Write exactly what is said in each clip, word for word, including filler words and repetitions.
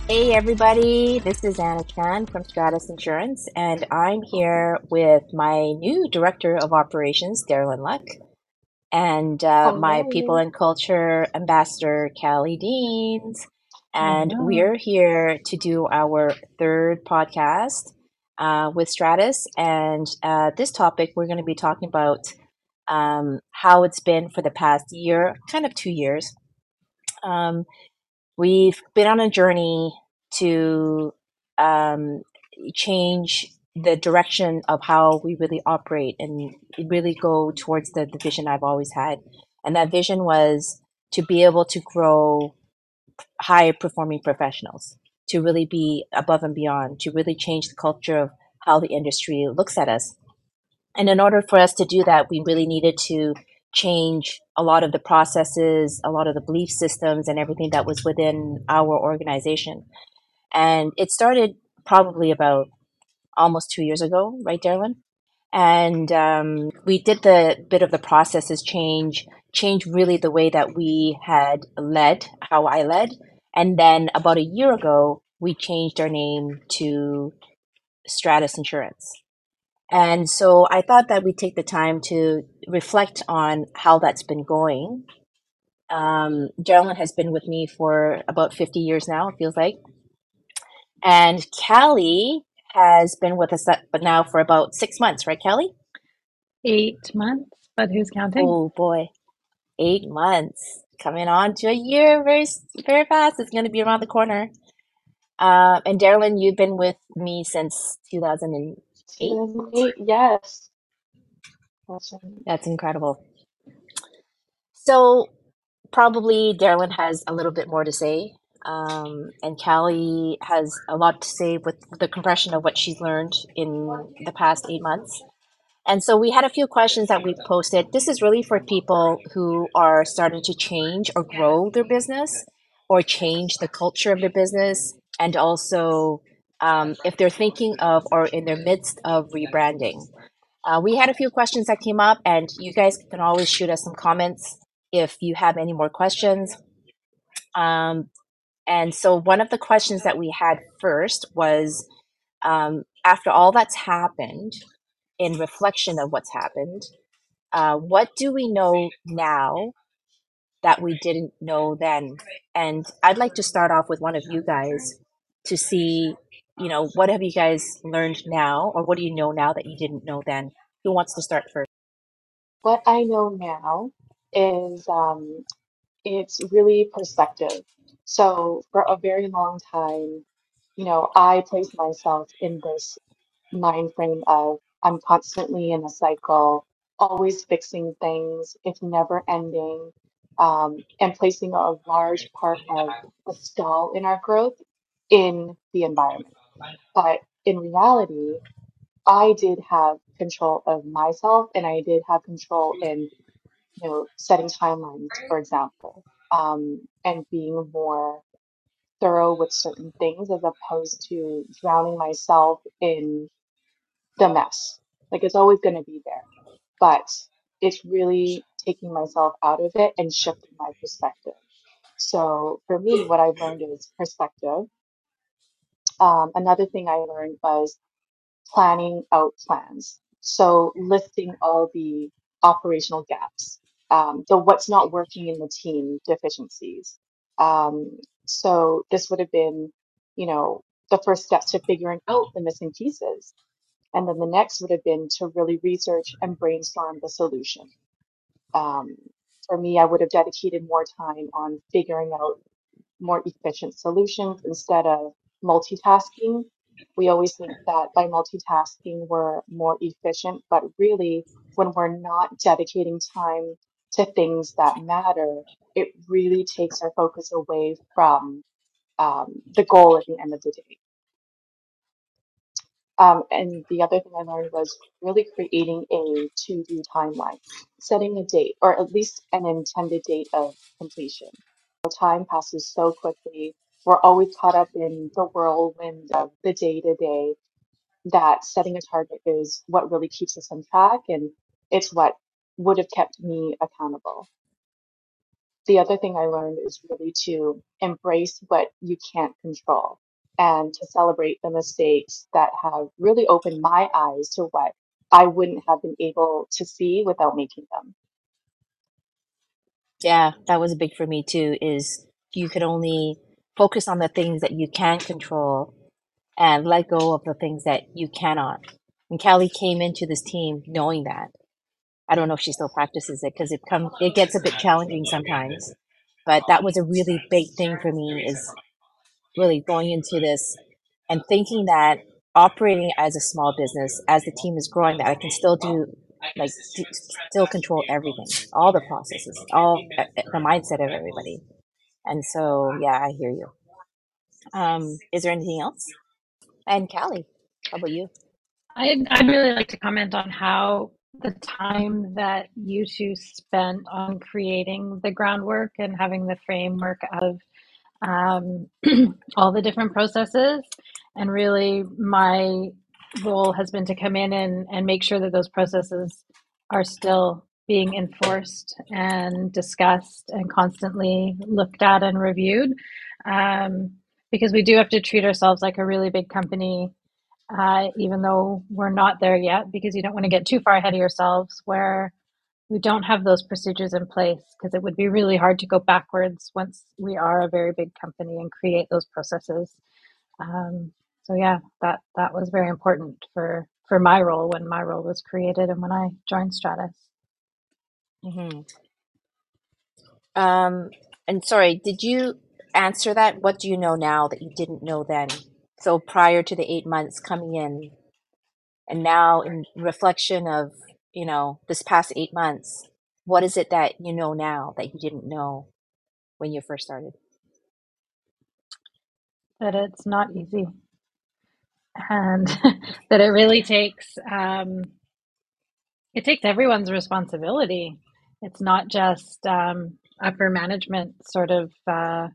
Hey everybody, this is Anna Chan from Stratus Insurance, and I'm here with my new Director of Operations, Darren Luck, and uh, my People Hello. and Culture Ambassador, Callie Deans. And Hello. we're here to do our third podcast uh, with Stratus. And uh, this topic, we're going to be talking about um, how it's been for the past year, kind of two years. Um, We've been on a journey to um, change the direction of how we really operate and really go towards the, the vision I've always had. And that vision was to be able to grow high performing professionals, to really be above and beyond, to really change the culture of how the industry looks at us. And in order for us to do that, we really needed to change a lot of the processes, a lot of the belief systems, and everything that was within our organization. And it started probably about almost two years ago, right, Darlin? And um, we did the bit of the processes change, change really the way that we had led, how I led. And then about a year ago, we changed our name to Stratus Insurance. And so I thought that we'd take the time to reflect on how that's been going. Um, Geraldine has been with me for about fifty years now, it feels like. And Callie has been with us but now for about six months, right, Callie? Eight months, but who's counting? Oh boy, eight months. Coming on to a year very, very fast. It's going to be around the corner. Uh, and Darylyn, you've been with me since two thousand eight. two thousand eight, yes. That's right. That's incredible. So probably Darwin has a little bit more to say. Um, and Callie has a lot to say with the compression of what she's learned in the past eight months. And so we had a few questions that we posted. This is really for people who are starting to change or grow their business or change the culture of their business. And also um, if they're thinking of or in their midst of rebranding. Uh, we had a few questions that came up, and you guys can always shoot us some comments if you have any more questions. Um, and so, one of the questions that we had first was um, after all that's happened, in reflection of what's happened, uh, what do we know now that we didn't know then? And I'd like to start off with one of you guys to see, you know, what have you guys learned now, or what do you know now that you didn't know then? Who wants to start first? What I know now is um, it's really perspective. So for a very long time, you know, I placed myself in this mind frame of I'm constantly in a cycle, always fixing things, it's never ending, um, and placing a large part of the stall in our growth in the environment. But in reality, I did have control of myself and I did have control in, you know, setting timelines, for example, um, and being more thorough with certain things as opposed to drowning myself in the mess. Like it's always going to be there, but it's really taking myself out of it and shifting my perspective. So for me, what I've learned is perspective. Um, another thing I learned was planning out plans. So listing all the operational gaps, um, the what's not working in the team deficiencies. Um, so this would have been, you know, the first steps to figuring out the missing pieces. And then the next would have been to really research and brainstorm the solution. Um, for me, I would have dedicated more time on figuring out more efficient solutions instead of multitasking. We always think that by multitasking, we're more efficient, but really, when we're not dedicating time to things that matter, it really takes our focus away from um, the goal at the end of the day. Um, and the other thing I learned was really creating a to-do timeline, setting a date or at least an intended date of completion. Time passes so quickly. We're always caught up in the whirlwind of the day to day that setting a target is what really keeps us on track and it's what would have kept me accountable. the other thing I learned is really to embrace what you can't control and to celebrate the mistakes that have really opened my eyes to what I wouldn't have been able to see without making them. Yeah, that was big for me too, is you could only focus on the things that you can control and let go of the things that you cannot. And Callie came into this team knowing that. I don't know if she still practices it because it comes it gets a bit challenging sometimes. But that was a really big thing for me, is really going into this and thinking that operating as a small business, as the team is growing, that I can still do, like, d- still control everything, all the processes, all uh, uh, the mindset of everybody. And so, yeah, I hear you. Um, is there anything else? And Callie, how about you? I'd, I'd really like to comment on how the time that you two spent on creating the groundwork and having the framework of um, all the different processes. And really, my role has been to come in and, and make sure that those processes are still being enforced and discussed and constantly looked at and reviewed. Um, because we do have to treat ourselves like a really big company, uh, even though we're not there yet, because you don't want to get too far ahead of yourselves where we don't have those procedures in place, because it would be really hard to go backwards once we are a very big company and create those processes. Um, so yeah, that that was very important for for my role when my role was created and when I joined Stratus. hmm Um, and sorry, did you answer that? What do you know now that you didn't know then? So prior to the eight months coming in, and now in reflection of, you know, this past eight months, what is it that you know now that you didn't know when you first started? That it's not easy, and that it really takes um, it takes everyone's responsibility. It's not just um, upper management sort of uh,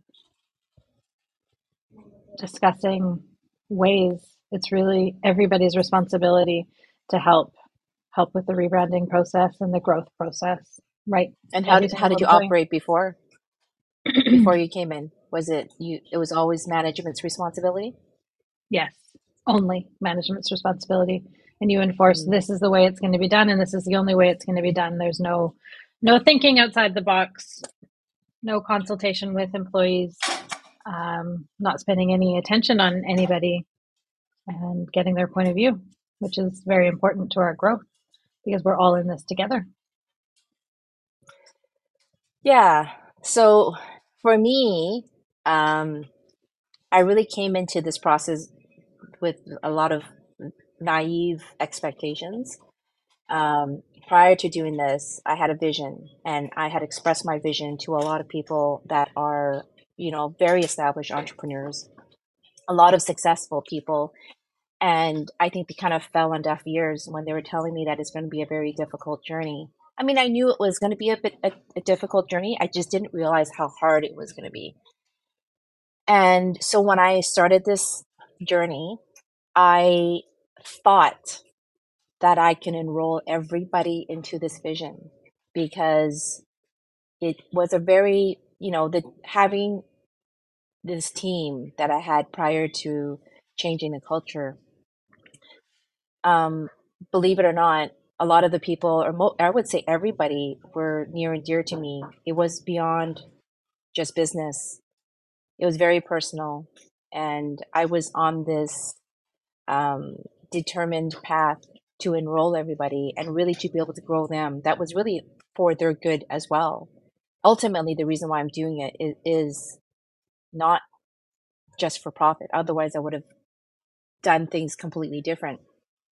discussing ways. It's really everybody's responsibility to help help with the rebranding process and the growth process. Right, And how every did how single did you employee. operate before before you came in? Was it you? It was always management's responsibility. Yes, only management's responsibility. And you enforce Mm. this is the way it's going to be done, and this is the only way it's going to be done. There's no no thinking outside the box, no consultation with employees, um, not spending any attention on anybody, and getting their point of view, which is very important to our growth because we're all in this together. Yeah. So for me, um, I really came into this process with a lot of naive expectations. Um, prior to doing this, I had a vision, and I had expressed my vision to a lot of people that are, you know, very established entrepreneurs, a lot of successful people. And I think they kind of fell on deaf ears when they were telling me that it's going to be a very difficult journey. I mean, I knew it was going to be a bit a, a difficult journey. I just didn't realize how hard it was going to be. And so when I started this journey, I thought that I can enroll everybody into this vision, because it was a very, you know, the having this team that I had prior to changing the culture. Um, believe it or not, a lot of the people, or mo- I would say everybody, were near and dear to me. It was beyond just business. It was very personal, and I was on this um, determined path to enroll everybody and really to be able to grow them. That was really for their good as well. Ultimately, the reason why I'm doing it is, is not just for profit. Otherwise, I would have done things completely different.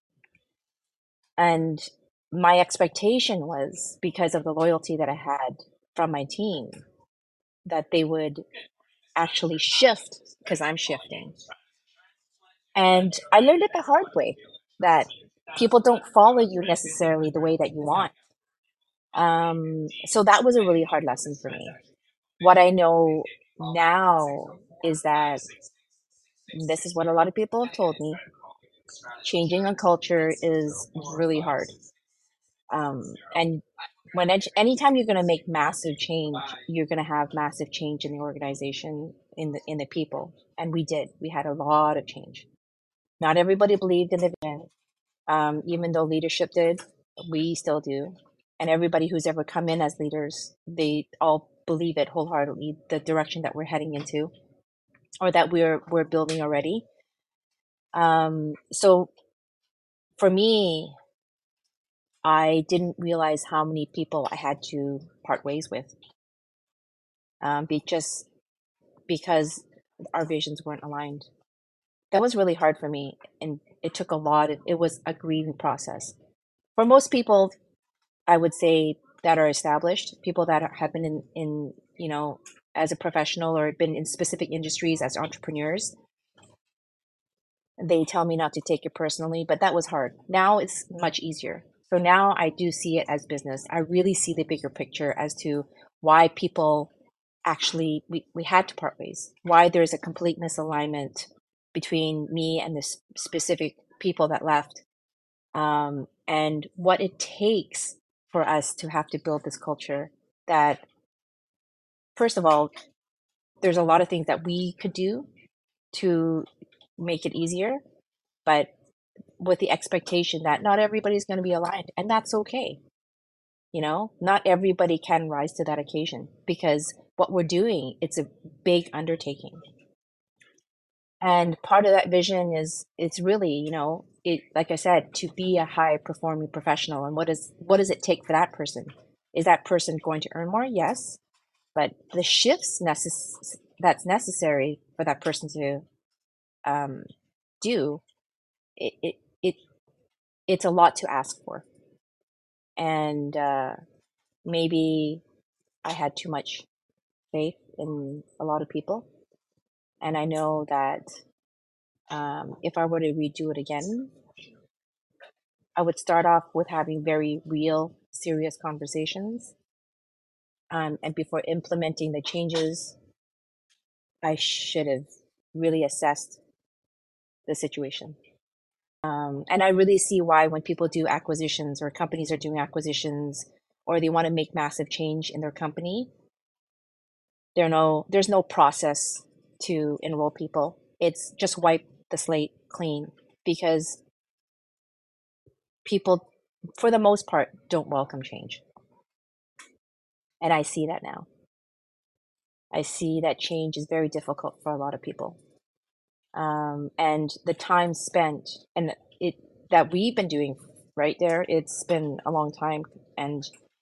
And my expectation was, because of the loyalty that I had from my team, that they would actually shift because I'm shifting. And I learned it the hard way, that people don't follow you necessarily the way that you want. Um, so that was a really hard lesson for me. What I know now is that this is what a lot of people have told me. Changing a culture is really hard. Um, and when edu- anytime you're going to make massive change, you're going to have massive change in the organization, in the in the people, and we did. We had a lot of change. Not everybody believed in the vision, um, even though leadership did. We still do, and everybody who's ever come in as leaders, they all believe it wholeheartedly. The direction that we're heading into, or that we're we're building already. Um, so for me, I didn't realize how many people I had to part ways with, um, be just because our visions weren't aligned. That was really hard for me, and it took a lot. Of, it was a grieving process for most people. I would say that are established, people that are, have been in, in you know as a professional or been in specific industries as entrepreneurs. They tell me not to take it personally, but that was hard. Now it's much easier. So now I do see it as business. I really see the bigger picture as to why people actually, we, we had to part ways, why there's a complete misalignment between me and the s- specific people that left, um, and what it takes for us to have to build this culture that, first of all, there's a lot of things that we could do to make it easier, but with the expectation that not everybody's going to be aligned, and that's okay. You know, not everybody can rise to that occasion, because what we're doing, it's a big undertaking. And part of that vision is, it's really, you know, it, like I said, to be a high performing professional. And what is what does it take for that person? Is that person going to earn more? Yes, but the shifts necess- that's necessary for that person to um, do it, it it it's a lot to ask for. And uh, maybe I had too much faith in a lot of people. And I know that um, if I were to redo it again, I would start off with having very real, serious conversations. Um, and before implementing the changes, I should have really assessed the situation. Um, and I really see why when people do acquisitions, or companies are doing acquisitions, or they want to make massive change in their company, there no there's no process to enroll people. It's just wipe the slate clean, because people, for the most part, don't welcome change. And I see that now. I see that change is very difficult for a lot of people. Um, and the time spent, and it that we've been doing right there, it's been a long time. And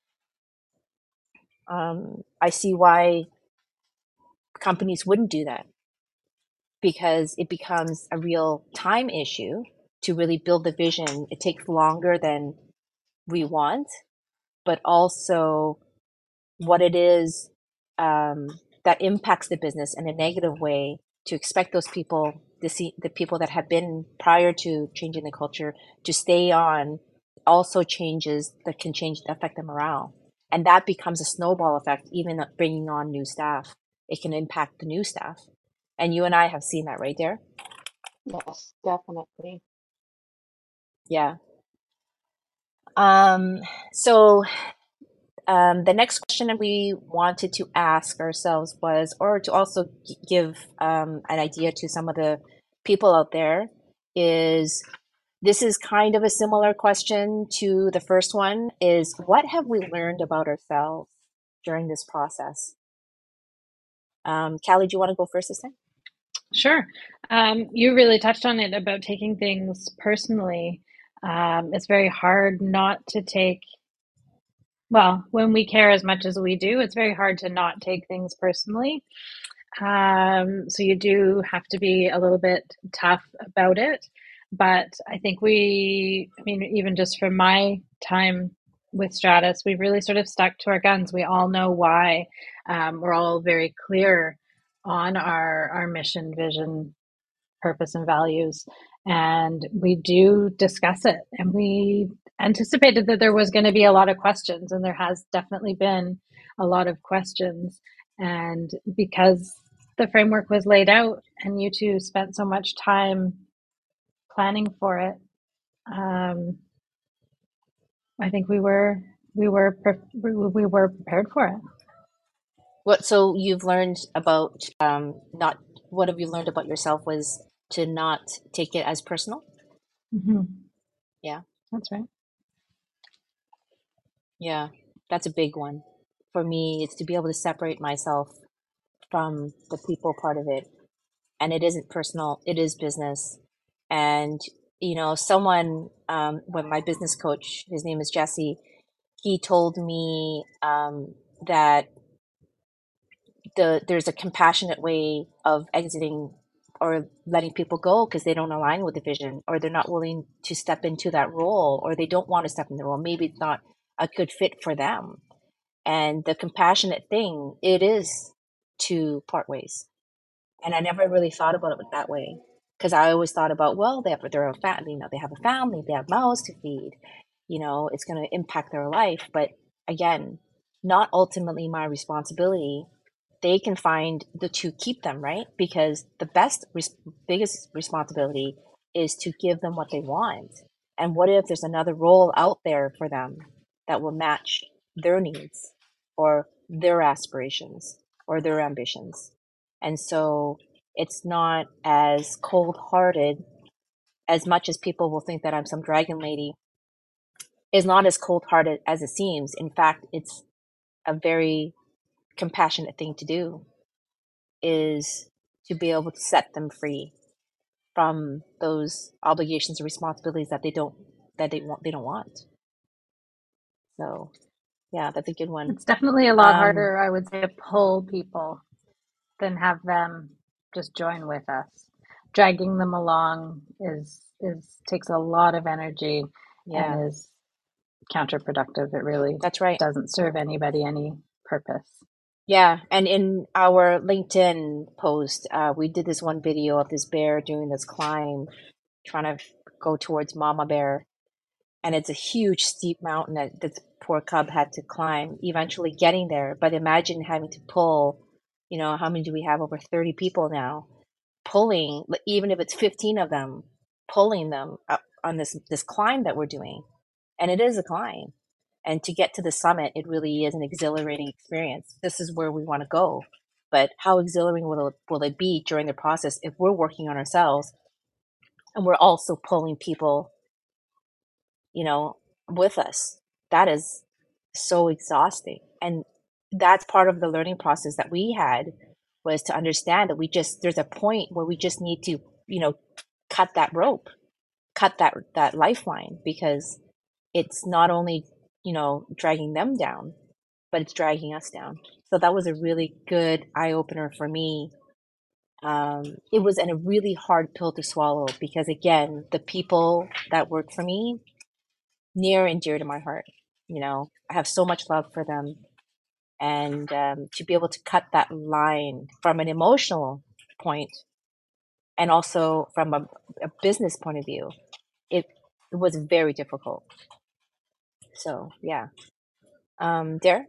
um, I see why companies wouldn't do that, because it becomes a real time issue to really build the vision. It takes longer than we want, but also what it is, um, that impacts the business in a negative way. To expect those people, to see the people that have been prior to changing the culture to stay on, also changes that can change, affect the morale. And that becomes a snowball effect, even bringing on new staff. It can impact the new staff. And you and I have seen that, right there. Yes, definitely. Yeah. Um, so um, the next question that we wanted to ask ourselves was, or to also g- give um, an idea to some of the people out there, is this is kind of a similar question to the first one, is what have we learned about ourselves during this process? Um, Callie, do you want to go first this time? Sure. Um, you really touched on it about taking things personally. Um, it's very hard not to take, well, when we care as much as we do, it's very hard to not take things personally. Um, so you do have to be a little bit tough about it. But I think we, I mean, even just from my time with Stratus, we've really sort of stuck to our guns. We all know why. Um, we're all very clear on our our mission, vision, purpose, and values. And we do discuss it. And we anticipated that there was going to be a lot of questions, and there has definitely been a lot of questions. And because the framework was laid out and you two spent so much time planning for it, um, I think we were we were pre- we were prepared for it. What so you've learned about um not what have you learned about yourself was to not take it as personal? Mm-hmm. Yeah. That's right. Yeah. That's a big one. For me, it's to be able to separate myself from the people part of it. And it isn't personal, it is business. And you know, someone um when my business coach, his name is Jesse, he told me um that the there's a compassionate way of exiting or letting people go because they don't align with the vision or they're not willing to step into that role or they don't want to step in the role. Maybe it's not a good fit for them. And the compassionate thing, it is to part ways. And I never really thought about it that way because I always thought about, well, they have their own family, you know, they have a family, they have mouths to feed, you know, it's going to impact their life. But again, not ultimately my responsibility. They can find the to keep them, right? Because the best, res- biggest responsibility is to give them what they want. And what if there's another role out there for them that will match their needs or their aspirations or their ambitions? And so it's not as cold hearted as much as people will think that I'm some dragon lady. Is not as cold hearted as it seems. In fact, it's a very compassionate thing to do is to be able to set them free from those obligations and responsibilities that they don't that they want they don't want. So yeah, that's a good one. It's definitely a lot Um, harder, I would say, to pull people than have them just join with us. Dragging them along is is takes a lot of energy yeah, and is counterproductive. It really that's right. doesn't serve anybody any purpose. Yeah, and in our LinkedIn post, uh, we did this one video of this bear doing this climb, trying to go towards Mama Bear, and it's a huge steep mountain that this poor cub had to climb, eventually getting there. But imagine having to pull, you know, how many do we have? Over thirty people now, pulling, like, even if it's fifteen of them, pulling them up on this this climb that we're doing. And it is a climb. And to get to the summit, it really is an exhilarating experience. This is where we want to go. But how exhilarating will it, will it be during the process if we're working on ourselves and we're also pulling people, you know, with us? That is so exhausting. And that's part of the learning process that we had was to understand that we just there's a point where we just need to, you know, cut that rope, cut that that lifeline because it's not only, you know, dragging them down, but it's dragging us down. So that was a really good eye opener for me. Um, it was an, a really hard pill to swallow because, again, the people that work for me, near and dear to my heart. You know, I have so much love for them. And um, to be able to cut that line from an emotional point and also from a, a business point of view, it, it was very difficult. So, yeah. Um, Dare,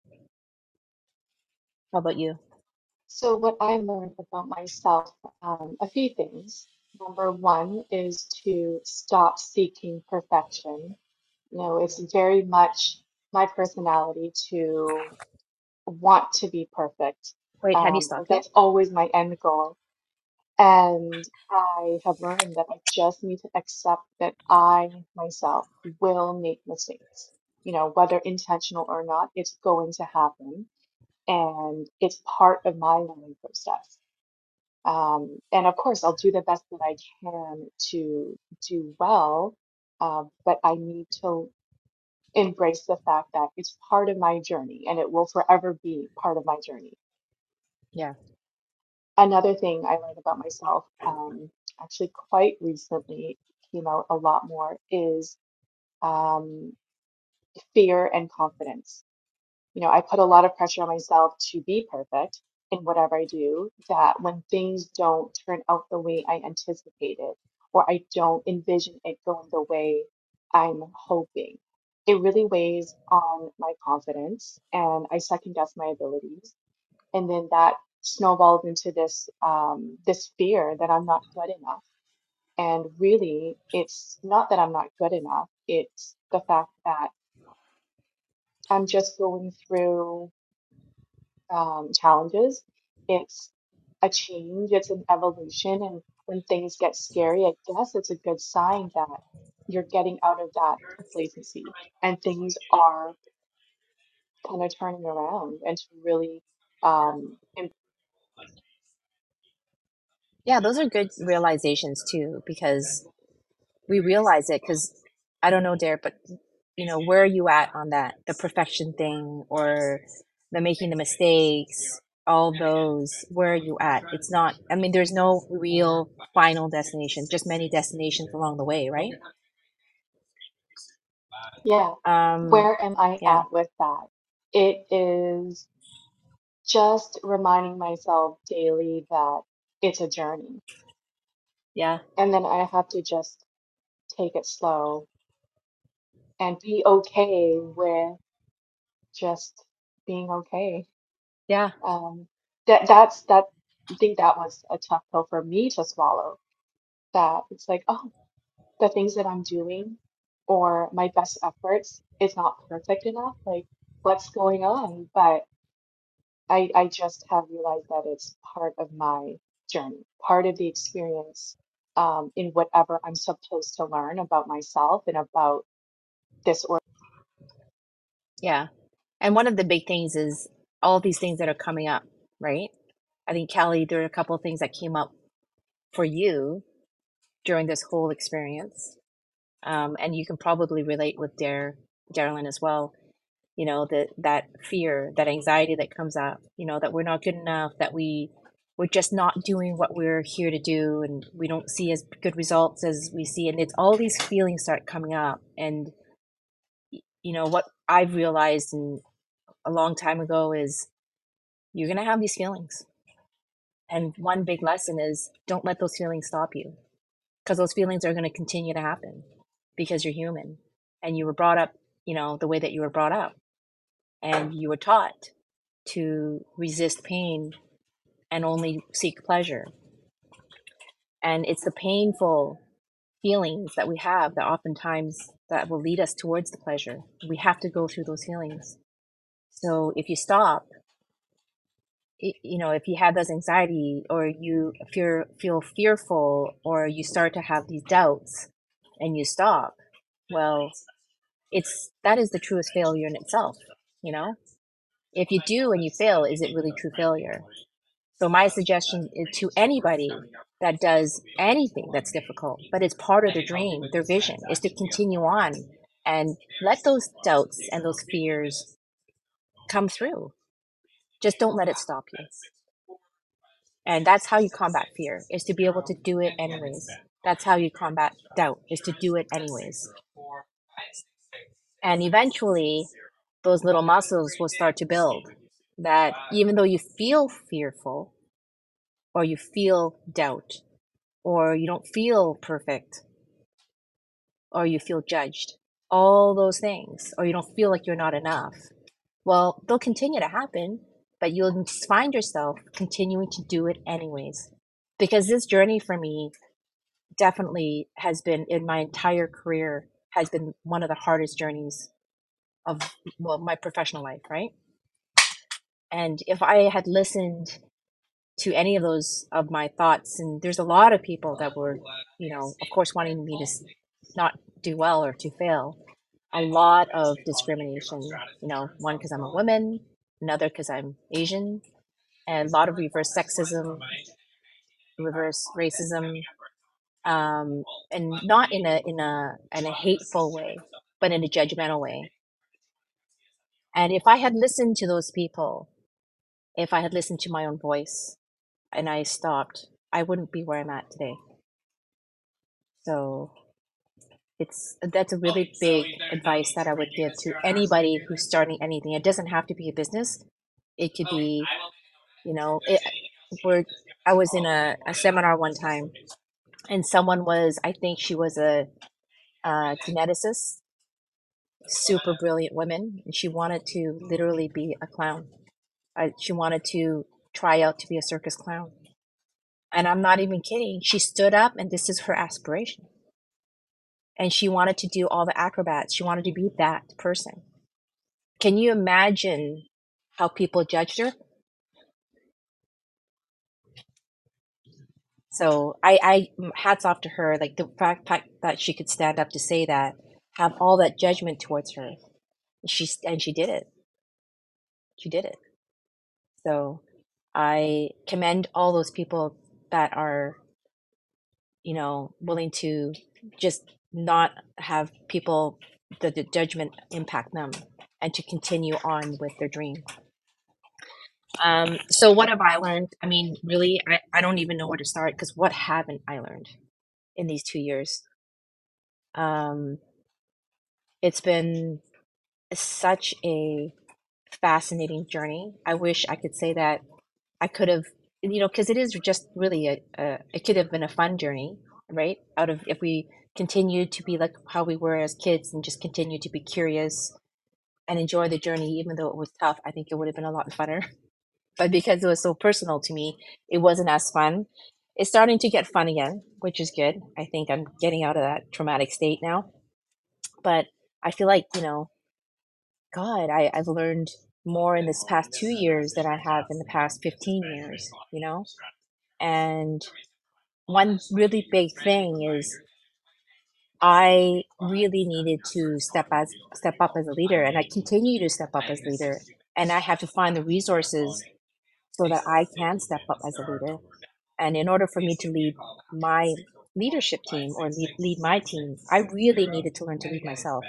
how about you? So what I learned about myself, um, a few things. Number one is to stop seeking perfection. You know, it's very much my personality to want to be perfect. Wait, have you Um, stopped yet? that's always my end goal. And I have learned that I just need to accept that I myself will make mistakes. You know, whether intentional or not, it's going to happen. And it's part of my learning process. Um, and of course, I'll do the best that I can to do well. Uh, but I need to embrace the fact that it's part of my journey and it will forever be part of my journey. Yeah. Another thing I learned about myself, um, actually quite recently, came out a lot more, is um, fear and confidence. You know, I put a lot of pressure on myself to be perfect in whatever I do, that when things don't turn out the way I anticipated, or I don't envision it going the way I'm hoping, it really weighs on my confidence and I second guess my abilities. And then that snowballs into this um, this fear that I'm not good enough. And really, it's not that I'm not good enough, it's the fact that I'm just going through um, challenges. It's a change, it's an evolution. And when things get scary, I guess it's a good sign that you're getting out of that complacency and things are kind of turning around and to really um, im- Yeah, those are good realizations too, because we realize it. Because I don't know, Derek, but you know, where are you at on that? The perfection thing or the making the mistakes, all those, where are you at? It's not, I mean, there's no real final destination, just many destinations along the way, right? yeah, Um, where am I yeah, at with that? It is just reminding myself daily that it's a journey. yeah, And then I have to just take it slow and be okay with just being okay. yeah, Um, that that's that I think that was a tough pill for me to swallow. That it's like, oh, the things that I'm doing or my best efforts is not perfect enough. Like, what's going on? But I I just have realized that it's part of my journey, part of the experience um, in whatever I'm supposed to learn about myself and about this or yeah. And one of the big things is all these things that are coming up, right? I think, Kelly, there are a couple of things that came up for you during this whole experience. Um, and you can probably relate with Dar- Darylyn as well. You know, that that fear, that anxiety that comes up, you know, that we're not good enough, that we we're just not doing what we're here to do, and we don't see as good results as we see, and it's all these feelings start coming up. And you know what I've realized in, a long time ago, is you're gonna have these feelings, and one big lesson is don't let those feelings stop you, because those feelings are going to continue to happen because you're human and you were brought up, you know, the way that you were brought up, and you were taught to resist pain and only seek pleasure. And it's the painful feelings that we have that oftentimes that will lead us towards the pleasure. We have to go through those feelings. So if you stop, you know, if you have this anxiety or you fear, feel fearful, or you start to have these doubts and you stop, well, it's that is the truest failure in itself. You know, if you do and you fail, is it really true failure? So my suggestion to anybody that does anything that's difficult, but it's part of their dream, their vision, is to continue on and let those doubts and those fears come through. Just don't let it stop you. And that's how you combat fear, is to be able to do it anyways. That's how you combat doubt, is to do it anyways. And eventually those little muscles will start to build, that even though you feel fearful or you feel doubt or you don't feel perfect or you feel judged, all those things, or you don't feel like you're not enough, well, they'll continue to happen, but you'll find yourself continuing to do it anyways. Because this journey for me definitely has been, in my entire career, has been one of the hardest journeys of, well, my professional life, right? And if I had listened to any of those of my thoughts, and there's a lot of people that were, you know, of course, wanting me to not do well or to fail. A lot of discrimination, you know, one because I'm a woman, another because I'm Asian, and a lot of reverse sexism, reverse racism, um, and not in a in a in a hateful way, but in a judgmental way. And if I had listened to those people, if I had listened to my own voice, and I stopped, I wouldn't be where I'm at today. So it's that's a really big advice that I would give to anybody who's starting anything. It doesn't have to be a business. It could be, you know, it, we're, I was in a, a seminar one time, and someone was, I think she was a, a geneticist, super brilliant woman, and she wanted to literally be a clown. Uh, she wanted to try out to be a circus clown. And I'm not even kidding. She stood up, and this is her aspiration. And she wanted to do all the acrobats. She wanted to be that person. can you imagine how people judged her? So I, I hats off to her, like the fact, fact that she could stand up to say that, have all that judgment towards her. She and she did it. She did it. So I commend all those people that are, you know, willing to just not have people the, the judgment impact them and to continue on with their dream. Um, so what have I learned? I mean, really, I, I don't even know where to start because what haven't I learned in these two years? Um, it's been such a fascinating journey. I wish I could say that I could have, you know, because it is just really a, a, it could have been a fun journey, right? Out of if we continued to be like how we were as kids and just continue to be curious and enjoy the journey, even though it was tough, I think it would have been a lot funner. But because it was so personal to me, it wasn't as fun. It's starting to get fun again, which is good. I think I'm getting out of that traumatic state now. But I feel like, you know, God, I, I've learned more in this past two years than I have in the past fifteen years, you know? And one really big thing is I really needed to step as step up as a leader, and I continue to step up as leader. And I have to find the resources so that I can step up as a leader. And in order for me to lead my leadership team or lead, lead my team, I really needed to learn to lead myself.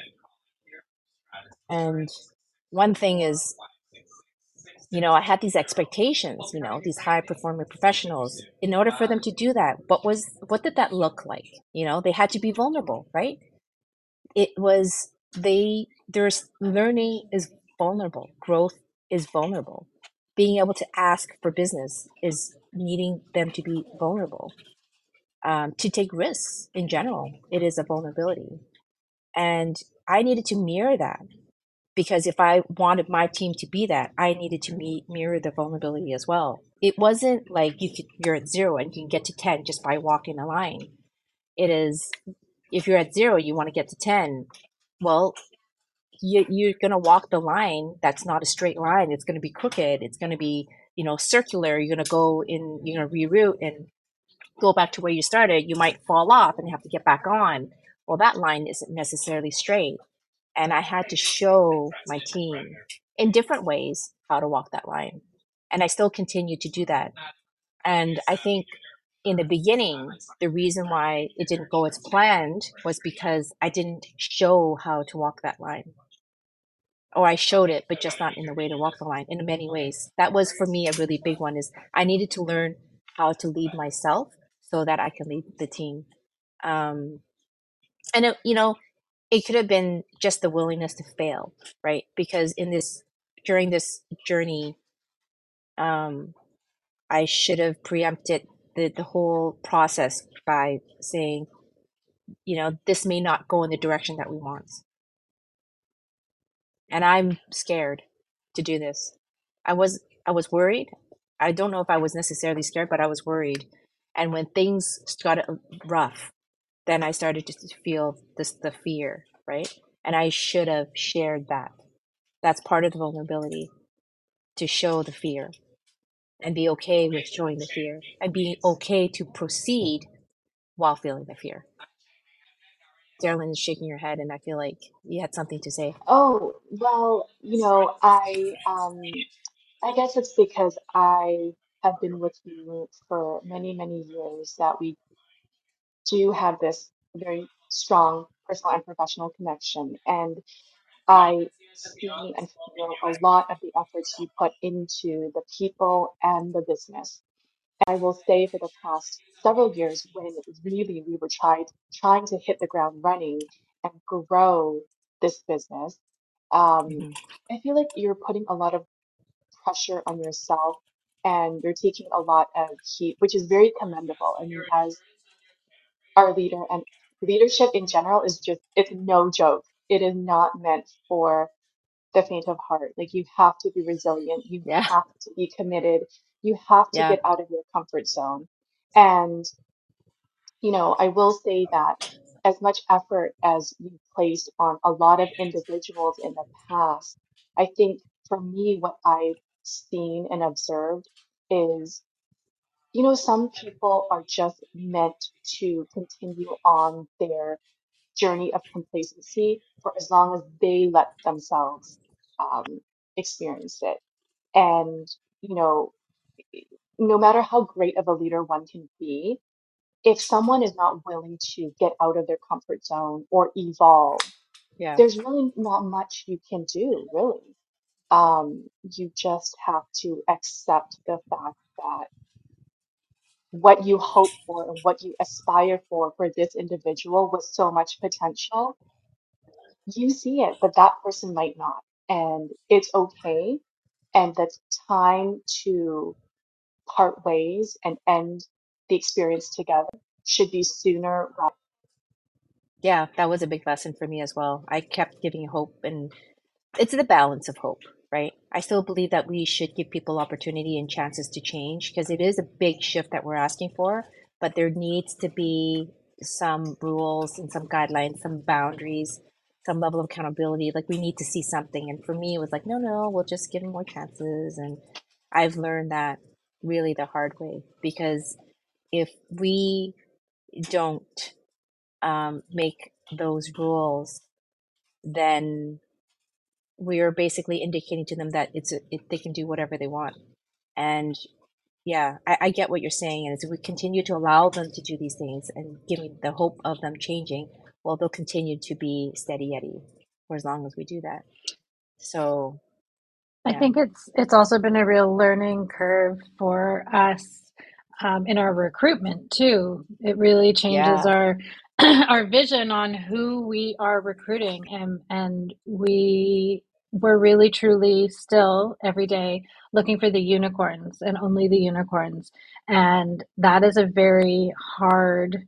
And one thing is, you know, I had these expectations, you know, these high performing professionals. In order for them to do that, what was what did that look like? You know, they had to be vulnerable, right? It was they there's learning is vulnerable, growth is vulnerable. Being able to ask for business is needing them to be vulnerable. Um, to take risks in general, it is a vulnerability. And I needed to mirror that because if I wanted my team to be that, I needed to meet, mirror the vulnerability as well. It wasn't like you could, you're at zero and you can get to ten just by walking a line. It is, if you're at zero, you want to get to ten. Well, you, you're going to walk the line. That's not a straight line. It's going to be crooked. It's going to be, you know, circular. You're going to go in, you're going to reroute and go back to where you started. You might fall off and have to get back on. Well, that line isn't necessarily straight. And I had to show my team in different ways how to walk that line. And I still continue to do that. And I think in the beginning, the reason why it didn't go as planned was because I didn't show how to walk that line. Or I showed it, but just not in the way to walk the line in many ways. That was for me a really big one is I needed to learn how to lead myself so that I can lead the team. Um, and it, you know, it could have been just the willingness to fail, right? Because in this during this journey, um, I should have preempted the, the whole process by saying, you know, this may not go in the direction that we want. And I'm scared to do this. I was I was worried. I don't know if I was necessarily scared, but I was worried. And when things got rough, then I started to feel this the fear, right? And I should have shared that. That's part of the vulnerability, to show the fear and be okay with showing the fear and being okay to proceed while feeling the fear. Darylyn is shaking her head, and I feel like you had something to say. Oh, well, you know, I um I guess it's because I have been with you for many, many years that we do have this very strong personal and professional connection. And I see and feel a lot of the efforts you put into the people and the business. I will say for the past several years when really we were tried, trying to hit the ground running and grow this business, um, Mm-hmm. I feel like you're putting a lot of pressure on yourself and you're taking a lot of heat, which is very commendable. I mean, as our leader and leadership in general is just, it's no joke. It is not meant for the faint of heart. Like you have to be resilient. You Yeah, have to be committed. You have to yeah, get out of your comfort zone. And, you know, I will say that as much effort as you placed on a lot of individuals in the past, I think for me, what I've seen and observed is, you know, some people are just meant to continue on their journey of complacency for as long as they let themselves um, experience it. And, you know, no matter how great of a leader one can be, if someone is not willing to get out of their comfort zone or evolve, Yeah. there's really not much you can do, really. Um, you just have to accept the fact that what you hope for and what you aspire for for this individual with so much potential, you see it, but that person might not. And it's okay. And the time to part ways and end the experience together should be sooner rather. Yeah, that was a big lesson for me as well. I kept giving hope, and it's the balance of hope, right? I still believe that we should give people opportunity and chances to change because it is a big shift that we're asking for, but there needs to be some rules and some guidelines, some boundaries, some level of accountability. Like we need to see something. And for me, it was like, no, no, we'll just give them more chances. And I've learned that really the hard way because if we don't um, make those rules, then we are basically indicating to them that it's a, it, they can do whatever they want. And yeah, I, I get what you're saying. And as we continue to allow them to do these things and giving the hope of them changing, well, they'll continue to be steady Eddie for as long as we do that. So I yeah, think it's it's also been a real learning curve for us um, in our recruitment too. It really changes yeah, our our vision on who we are recruiting, and and we we're really truly still every day looking for the unicorns and only the unicorns, and that is a very hard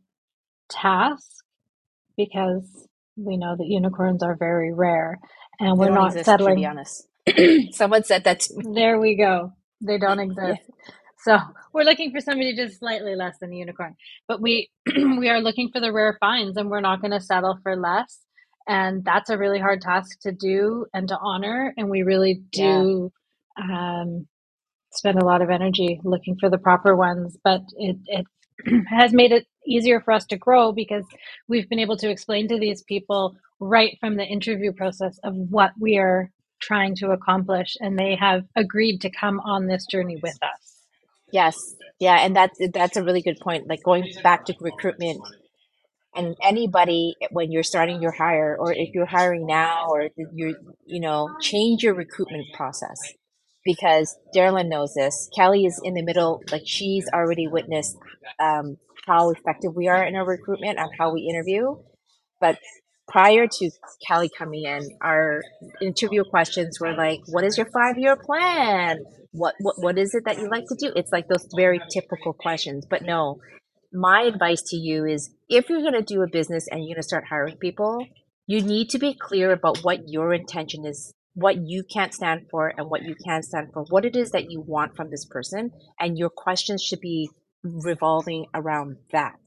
task because we know that unicorns are very rare, and they we're don't not exist, to be settling. honest. Someone said that to me. There we go. They don't Yeah, exist. So we're looking for somebody just slightly less than a unicorn. But we we are looking for the rare finds and we're not going to settle for less. And that's a really hard task to do and to honor. And we really yeah. do um, spend a lot of energy looking for the proper ones. But it, it has made it easier for us to grow because we've been able to explain to these people right from the interview process of what we are trying to accomplish, and they have agreed to come on this journey with us. Yes. Yeah, and that's that's a really good point. Like going back to recruitment, and anybody when you're starting your hire or if you're hiring now or you're you know change your recruitment process because Darylyn knows this. Kelly is in the middle, like she's already witnessed um, how effective we are in our recruitment and how we interview. But prior to Kelly coming in, our interview questions were like, what is your five-year plan? What, what what is it that you like to do? It's like those very typical questions. But no, my advice to you is if you're going to do a business and you're going to start hiring people, you need to be clear about what your intention is, what you can't stand for, and what you can stand for, what it is that you want from this person. And your questions should be revolving around that.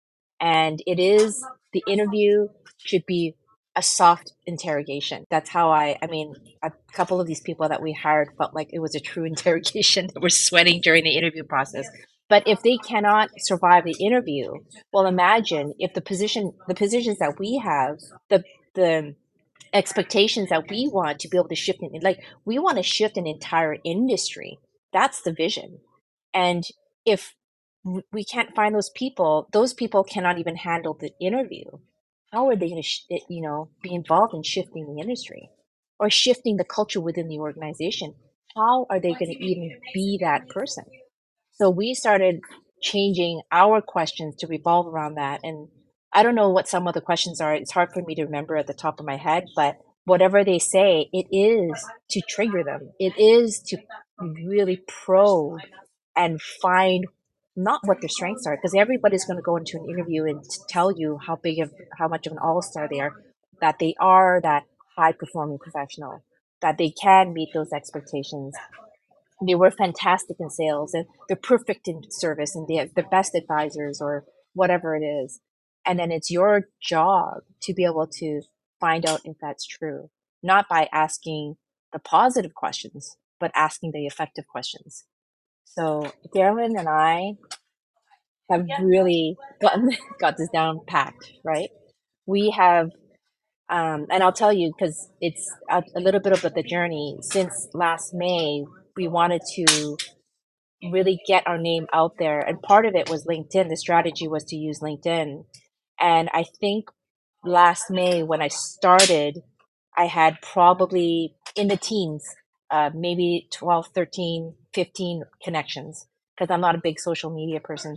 And it is the interview should be a soft interrogation. That's how I, I mean, a couple of these people that we hired felt like it was a true interrogation. They were sweating during the interview process. But if they cannot survive the interview, well, imagine if the position, the positions that we have, the the expectations that we want to be able to shift in, like we want to shift an entire industry. That's the vision. And if we can't find those people, those people cannot even handle the interview. How are they going to, sh- you know, be involved in shifting the industry or shifting the culture within the organization? How are they going to even be that person? So we started changing our questions to revolve around that. And I don't know what some of the questions are. It's hard for me to remember at the top of my head, but whatever they say, it is to trigger them. It is to really probe and find not what their strengths are, because everybody's going to go into an interview and tell you how big of how much of an all-star they are, that they are that high performing professional, that they can meet those expectations. They were fantastic in sales and they're perfect in service and they're the best advisors or whatever it is. And then it's your job to be able to find out if that's true, not by asking the positive questions, but asking the effective questions. So Darren and I have really gotten got this down packed, right? We have, um, and I'll tell you because it's a, a little bit about the journey. Since last May, we wanted to really get our name out there, and part of it was LinkedIn. The strategy was to use LinkedIn, and I think last May when I started, I had probably in the teens, uh, maybe twelve, thirteen, fifteen connections because I'm not a big social media person.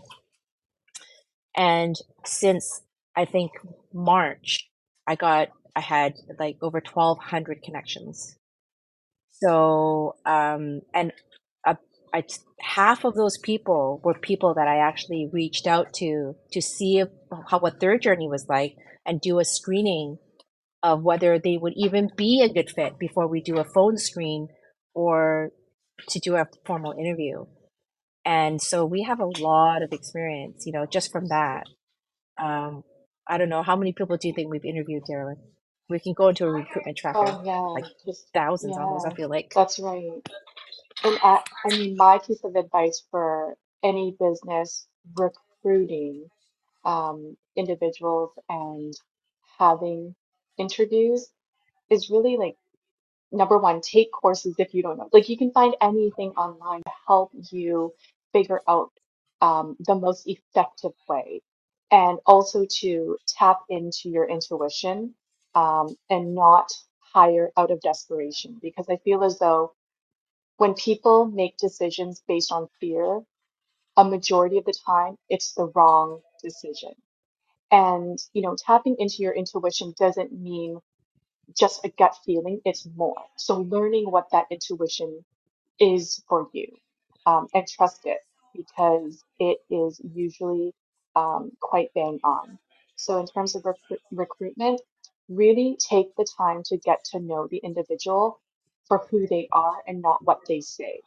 And since I think March, I got, I had like over twelve hundred connections. So, um, and uh, I, half of those people were people that I actually reached out to to see if, how what their journey was like and do a screening of whether they would even be a good fit before we do a phone screen or to do a formal interview. And so we have a lot of experience, you know, just from that. Um, I don't know, how many people do you think we've interviewed, Carolyn? We can go into a recruitment tracker, Oh yeah, like just thousands almost, I yeah, feel like. that's right. And I, I mean, my piece of advice for any business recruiting um, individuals and having interviews is really like number one, take courses if you don't know. Like you can find anything online to help you figure out um, the most effective way, and also to tap into your intuition um, and not hire out of desperation. Because I feel as though when people make decisions based on fear, a majority of the time it's the wrong decision. And, you know, tapping into your intuition doesn't mean just a gut feeling, it's more. So learning what that intuition is for you um, and trust it because it is usually um, quite bang on. So in terms of recru recruitment, really take the time to get to know the individual for who they are and not what they say.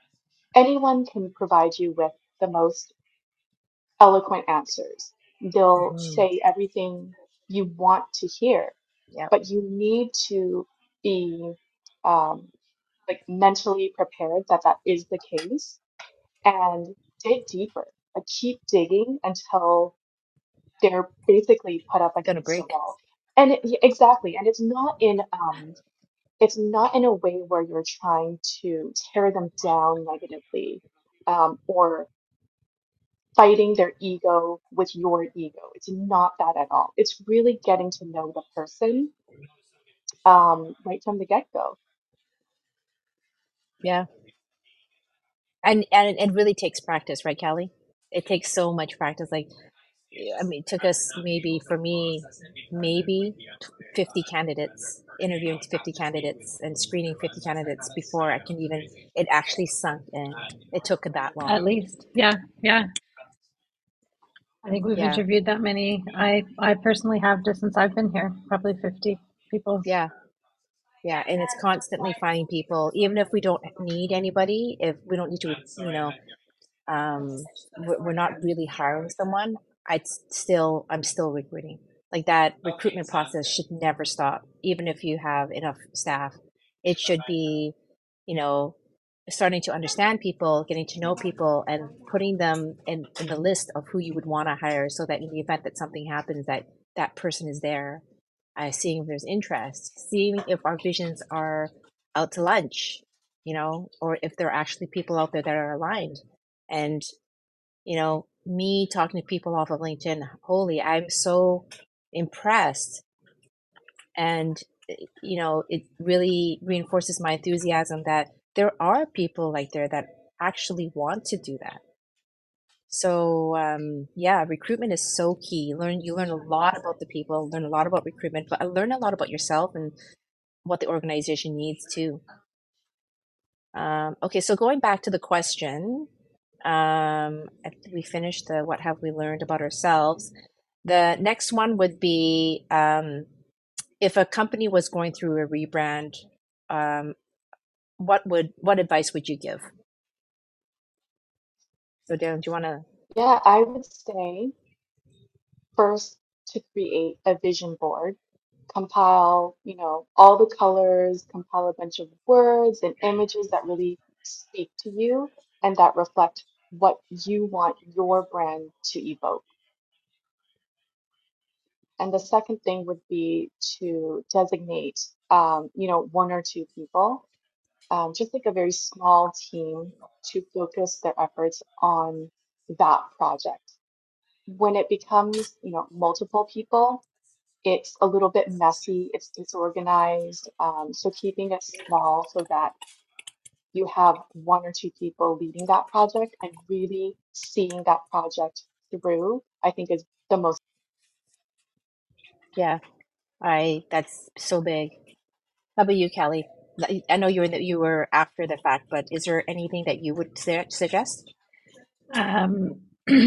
Anyone can provide you with the most eloquent answers. They'll Hmm. say everything you want to hear, Yeah, but you need to be um, like mentally prepared that that is the case and dig deeper. Like keep digging until they're basically put up gonna against a break. wall. And it, yeah, exactly, and it's not in um, it's not in a way where you're trying to tear them down negatively um, or fighting their ego with your ego. It's not that at all. It's really getting to know the person um, right from the get-go. Yeah. And, and it really takes practice, right, Callie? It takes so much practice. Like, I mean, it took us maybe, for me, maybe fifty candidates, interviewing fifty candidates and screening fifty candidates before I can even, it actually sunk in. It took that At long. least. Yeah, yeah. I think we've Yeah. interviewed that many. I I personally have just since I've been here, probably fifty people. Yeah. Yeah. And it's constantly finding people, even if we don't need anybody, if we don't need to, you know, um, we're, we're not really hiring someone, I'd still, I'm still recruiting. Like that recruitment process should never stop, even if you have enough staff. It should be, you know, starting to understand people, getting to know people, and putting them in, in the list of who you would want to hire, so that in the event that something happens, that that person is there. Uh, seeing if there's interest, seeing if our visions are out to lunch, you know, or if there are actually people out there that are aligned. And, you know, me talking to people off of LinkedIn, holy, I'm so impressed. And, you know, it really reinforces my enthusiasm that there are people like there that actually want to do that. So um, yeah, recruitment is so key. Learn you learn a lot about the people, learn a lot about recruitment, but I learn a lot about yourself and what the organization needs too. Um, okay, so going back to the question, um, I think we finished the what have we learned about ourselves. The next one would be um, if a company was going through a rebrand, um, what would what advice would you give? So Darren, do you want to? Yeah, I would say first to create a vision board compile, you know, all the colors, compile a bunch of words and images that really speak to you and that reflect what you want your brand to evoke. And the second thing would be to designate, um, you know, one or two people, um, just like a very small team to focus their efforts on that project. When it becomes, you know, multiple people, it's a little bit messy, it's disorganized. Um, so keeping it small so that you have one or two people leading that project and really seeing that project through, I think is the most. Yeah, I that's so big. How about you, Kelly? I I know you were you were after the fact, but is there anything that you would su- suggest? Um,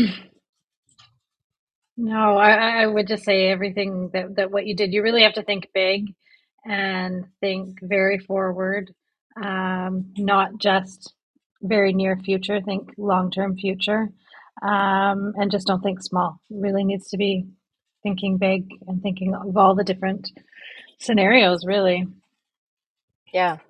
no, I, I would just say everything that, that what you did, you really have to think big and think very forward, um, not just very near future, think long-term future, um, and just don't think small. It really needs to be thinking big and thinking of all the different scenarios, really. Yeah.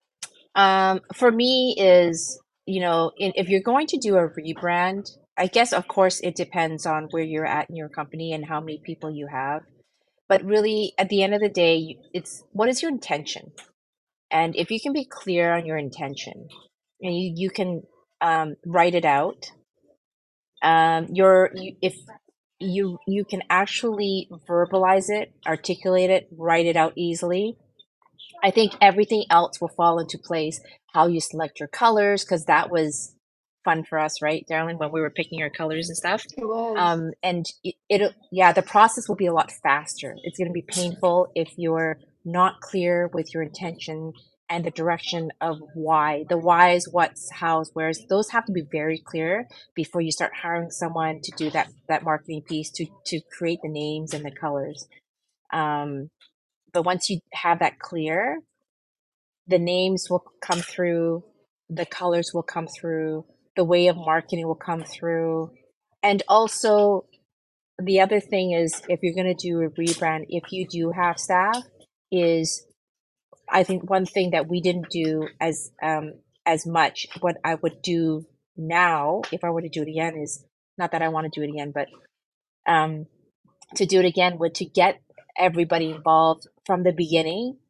Um, for me is, you know, in, if you're going to do a rebrand, I guess of course it depends on where you're at in your company and how many people you have. But really, at the end of the day, you- it's what is your intention? And if you can be clear on your intention, and you, you can um, write it out, um, you're you, if you you can actually verbalize it, articulate it, write it out easily. I think everything else will fall into place. How you select your colors, because that was fun for us, right, Darlene, when we were picking our colors and stuff. It was. Um, and it, it, yeah, the process will be a lot faster. It's going to be painful if you're not clear with your intention and the direction of why. The whys, what's, hows, where's. Those have to be very clear before you start hiring someone to do that that marketing piece to to create the names and the colors. Um, but once you have that clear, the names will come through, the colors will come through, the way of marketing will come through. And also, the other thing is if you're going to do a rebrand, if you do have staff, is I think one thing that we didn't do as um, as much, what I would do now if I were to do it again is not that I want to do it again, but um, to do it again would to get everybody involved from the beginning,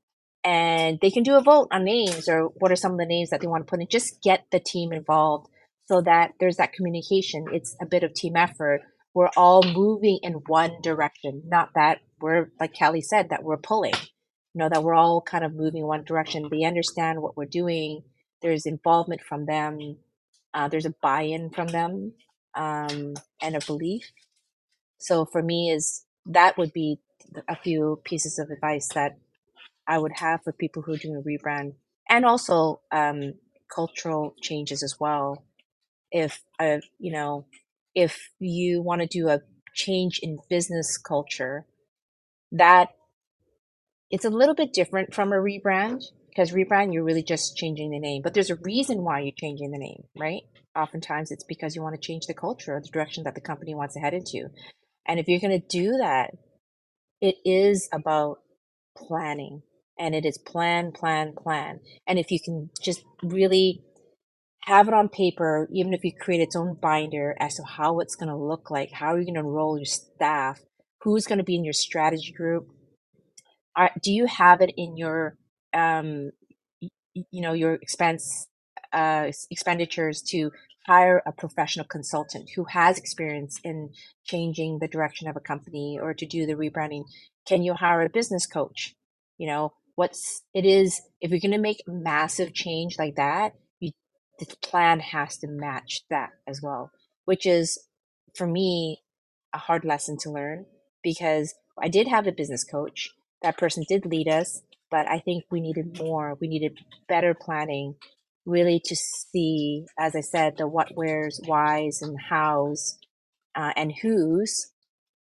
and they can do a vote on names or what are some of the names that they want to put in. Just get the team involved so that there's that communication. It's a bit of team effort. We're all moving in one direction, not that we're, like Kelly said, that we're pulling. You know, that we're all kind of moving in one direction. They understand what we're doing. There's involvement from them. Uh, there's a buy-in from them, um, and a belief. So for me, is that would be a few pieces of advice that I would have for people who are doing a rebrand, and also um, cultural changes as well. If uh, you know, if you want to do a change in business culture, that it's a little bit different from a rebrand, because rebrand you're really just changing the name, but there's a reason why you're changing the name, right? Oftentimes it's because you want to change the culture or the direction that the company wants to head into. And if you're going to do that, it is about planning, and it is plan, plan, plan. And if you can just really have it on paper, even if you create its own binder as to how it's going to look like, how are you going to enroll your staff, who's going to be in your strategy group, are, do you have it in your um, you know, your expense uh, expenditures to hire a professional consultant who has experience in changing the direction of a company or to do the rebranding? Can you hire a business coach? You know, what's it is if you're going to make massive change like that, you, the plan has to match that as well, which is for me a hard lesson to learn, because I did have a business coach. That person did lead us, but I think we needed more. We needed better planning, really to see, as I said, the what, where's, why's, and how's, uh, and who's,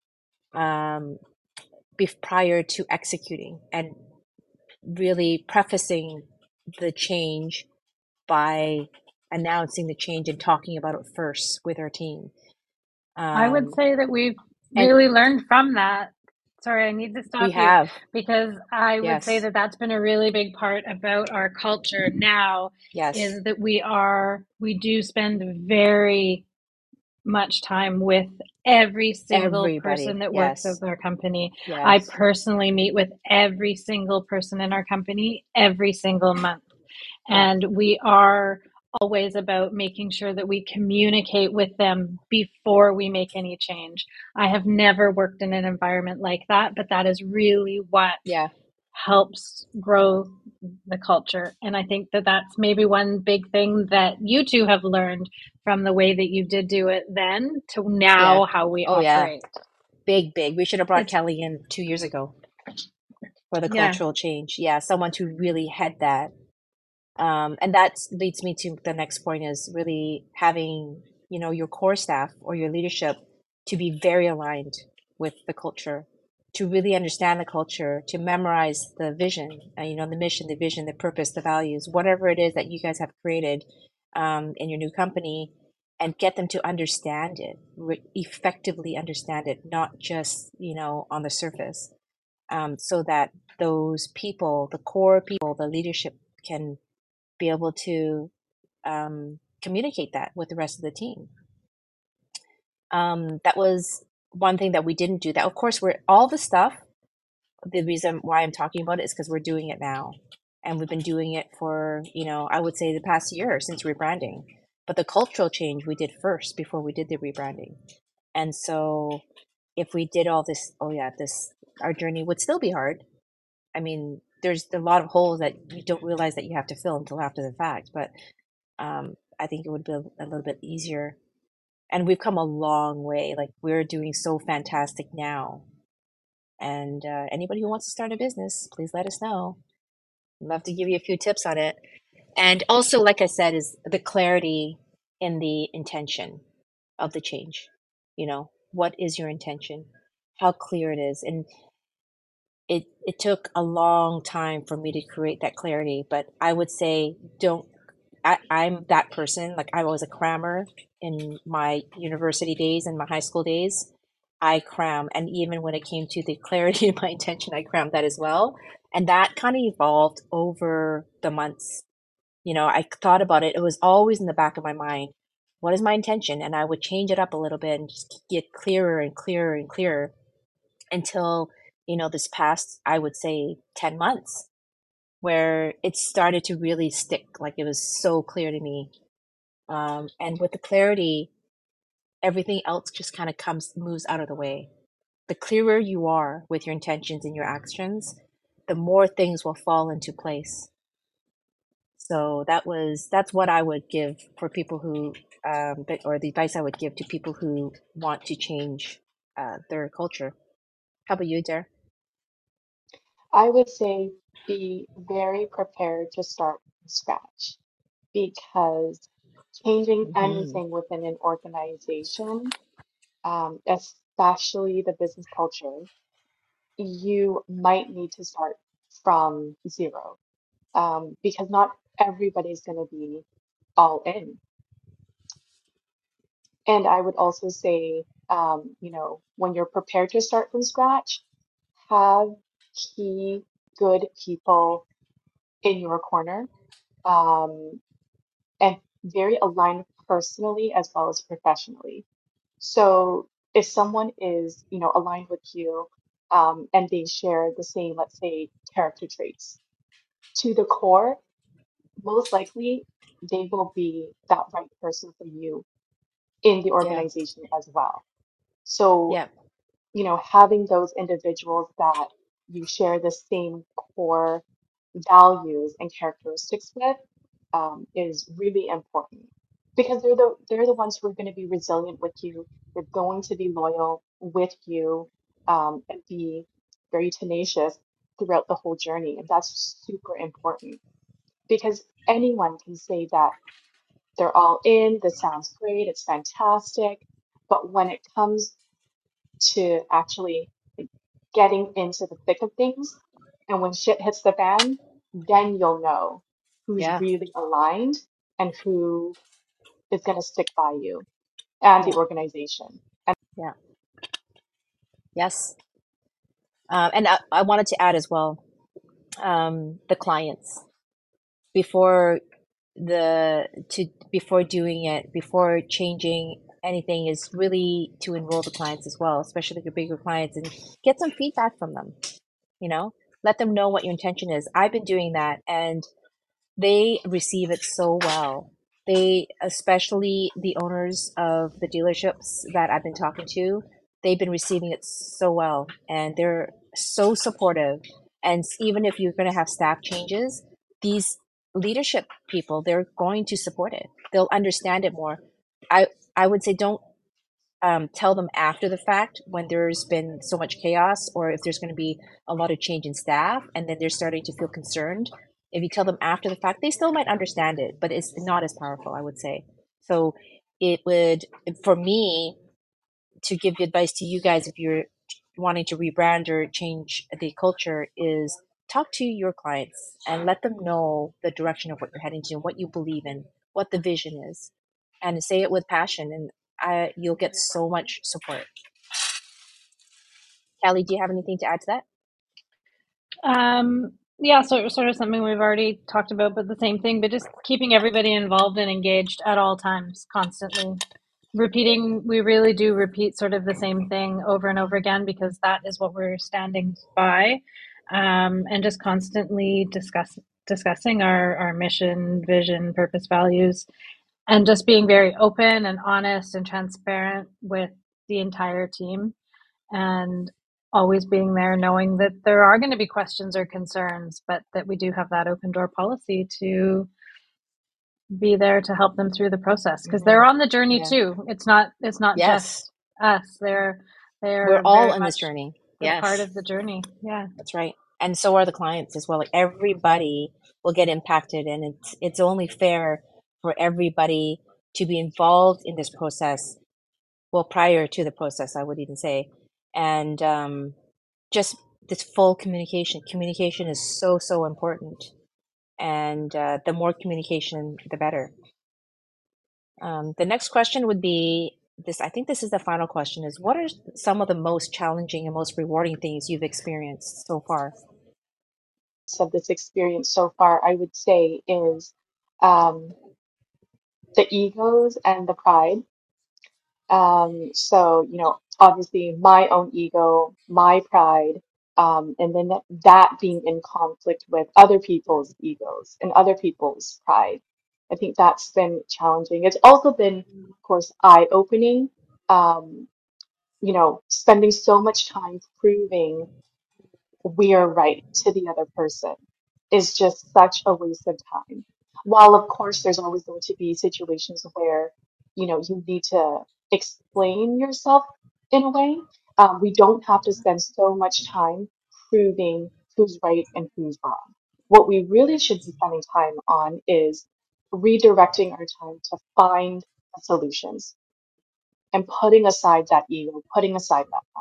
um, prior to executing, and really prefacing the change by announcing the change and talking about it first with our team. I would Um, say that we've and really learned from that. Sorry, I need to We stop you have. because I would say Yes. that that's been a really big part about our culture now Yes. is that we are, we do spend very much time with every single person Everybody. that works Yes. with our company. I Yes. personally meet with every single person in our company every single month. Yeah. And we are always about making sure that we communicate with them before we make any change. I have never worked in an environment like that, but that is really what Yeah. helps grow the culture. And I think that that's maybe one big thing that you two have learned from the way that you did do it then to Yeah. now how we Oh, yeah. operate. Big, big. We should have brought It's, Kelly in two years ago for the yeah, cultural change. Yeah, someone to really head that. Um, and that leads me to the next point is really having, you know, your core staff or your leadership to be very aligned with the culture, to really understand the culture, to memorize the vision, uh, you know, the mission, the vision, the purpose, the values, whatever it is that you guys have created um, in your new company, and get them to understand it, re- effectively understand it, not just, you know, on the surface, um, so that those people, the core people, the leadership can be able to um, communicate that with the rest of the team. Um, that was one thing that we didn't do. That, of course, we're all the stuff. The reason why I'm talking about it is because we're doing it now, and we've been doing it for, you know, I would say the past year since rebranding. But the cultural change we did first before we did the rebranding. And so, if we did all this, oh yeah, this our journey would still be hard. I mean, there's a lot of holes that you don't realize that you have to fill until after the fact. But um, I think it would be a little bit easier. And we've come a long way. Like we're doing so fantastic now. And uh, anybody who wants to start a business, please let us know. I'd love to give you a few tips on it. And also, like I said, is the clarity in the intention of the change. You know, what is your intention? How clear it is. And it it took a long time for me to create that clarity, but I would say don't I, I'm that person. Like I was a crammer in my university days and my high school days. I cram, and even when it came to the clarity of my intention, I crammed that as well. And that kind of evolved over the months. You know, I thought about it. It was always in the back of my mind. What is my intention? And I would change it up a little bit and just get clearer and clearer and clearer until, you know, this past, I would say, ten months, where it started to really stick. Like it was so clear to me. Um, and with the clarity, everything else just kind of comes, moves out of the way. The clearer you are with your intentions and your actions, the more things will fall into place. So that was, that's what I would give for people who, um, but, or the advice I would give to people who want to change uh, their culture. How about you, Dare? I would say be very prepared to start from scratch because changing Mm-hmm. anything within an organization, um, especially the business culture, you might need to start from zero, um, because not everybody's going to be all in. And I would also say, um, you know, when you're prepared to start from scratch, have key good people in your corner, um, and very aligned personally as well as professionally. So if someone is, you know, aligned with you, um, and they share the same, let's say, character traits to the core, most likely they will be that right person for you in the Yeah. organization as well. So, Yeah. you know, having those individuals that you share the same core values and characteristics with, um, is really important because they're the they're the ones who are going to be resilient with you. They're going to be loyal with you, um, and be very tenacious throughout the whole journey. And that's super important because anyone can say that they're all in, this sounds great, it's fantastic. But when it comes to actually like, getting into the thick of things, and when shit hits the fan, then you'll know who's Yeah. really aligned and who is going to stick by you and the Yeah. organization. Yeah. Yes. Uh, and I, I wanted to add as well, um, the clients before the to before doing it, before changing anything, is really to enroll the clients as well, especially your bigger clients, and get some feedback from them. You know, let them know what your intention is. I've been doing that, and they receive it so well. They, especially the owners of the dealerships that I've been talking to, they've been receiving it so well, and they're so supportive. And even if you're going to have staff changes, these leadership people, they're going to support it. They'll understand it more. I I would say don't um, tell them after the fact when there's been so much chaos, or if there's going to be a lot of change in staff and then they're starting to feel concerned. If you tell them after the fact, they still might understand it, but it's not as powerful, I would say. So it would, for me, to give advice to you guys, if you're wanting to rebrand or change the culture, is talk to your clients and let them know the direction of what you're heading to, what you believe in, what the vision is, and say it with passion, and I, you'll get so much support. Kelly, do you have anything to add to that? Um, yeah, so sort of something we've already talked about, but the same thing, but just keeping everybody involved and engaged at all times, constantly. Repeating, we really do repeat sort of the same thing over and over again because that is what we're standing by. Um, and just constantly discuss discussing our, our mission, vision, purpose, values, and just being very open and honest and transparent with the entire team, and always being there knowing that there are going to be questions or concerns, but that we do have that open door policy to be there to help them through the process because they're Mm-hmm. on the journey Yeah. too. It's not it's not Yes. just us. They're We're they're all very in this much journey. a part Yes. of the journey. Yeah. That's right. And so are the clients as well. Like everybody will get impacted, and it's it's only fair for everybody to be involved in this process. Well, prior to the process, I would even say, and um, just this full communication. Communication is so so important, and uh, the more communication, the better. Um, the next question would be this. I think this is the final question: is what are some of the most challenging and most rewarding things you've experienced so far? Of this experience so far, I would say, is um, the egos and the pride. Um, so, you know, obviously my own ego, my pride, um, and then that, that being in conflict with other people's egos and other people's pride. I think that's been challenging. It's also been, of course, eye-opening. Um, you know, spending so much time proving we are right to the other person is just such a waste of time. While, of course, there's always going to be situations where, you know, you need to explain yourself in a way. Um, we don't have to spend so much time proving who's right and who's wrong. What we really should be spending time on is redirecting our time to find solutions and putting aside that ego, putting aside that pride.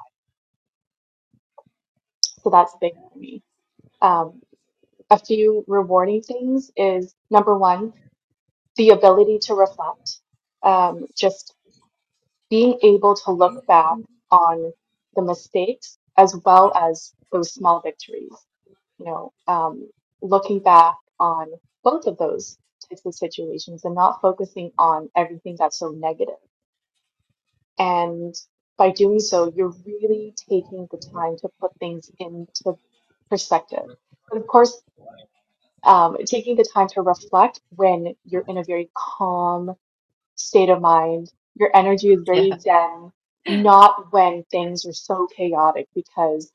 So that's big for me. Um, a few rewarding things is number one, the ability to reflect, um, just being able to look back on the mistakes as well as those small victories. You know, um, looking back on both of those types of situations and not focusing on everything that's so negative. And by doing so, you're really taking the time to put things into perspective. But of course, um, taking the time to reflect when you're in a very calm state of mind. Your energy is very Yeah. zen, not when things are so chaotic because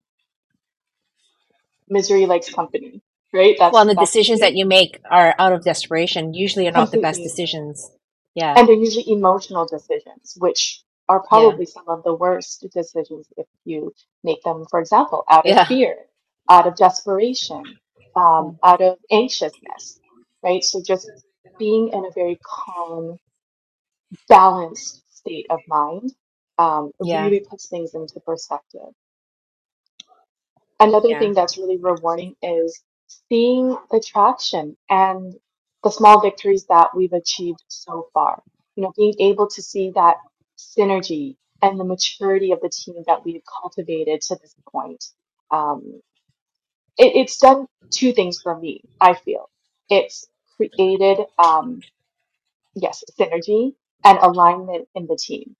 misery likes company, right? Well, That's the that's the decisions that thing. you make are out of desperation, usually are not the best Completely. decisions. Yeah. And they're usually emotional decisions, which are Yeah. probably some of the worst decisions if you make them, for example, out of Yeah. fear, out of desperation, Yeah. um, out of anxiousness, right? So just being in a very calm, balanced state of mind um, Yeah. really puts things into perspective. Another Yeah. thing that's really rewarding is seeing the traction and the small victories that we've achieved so far. You know, being able to see that synergy and the maturity of the team that we've cultivated to this point. um, it, it's done two things for me, I feel. It's created, um, yes, synergy and alignment in the team.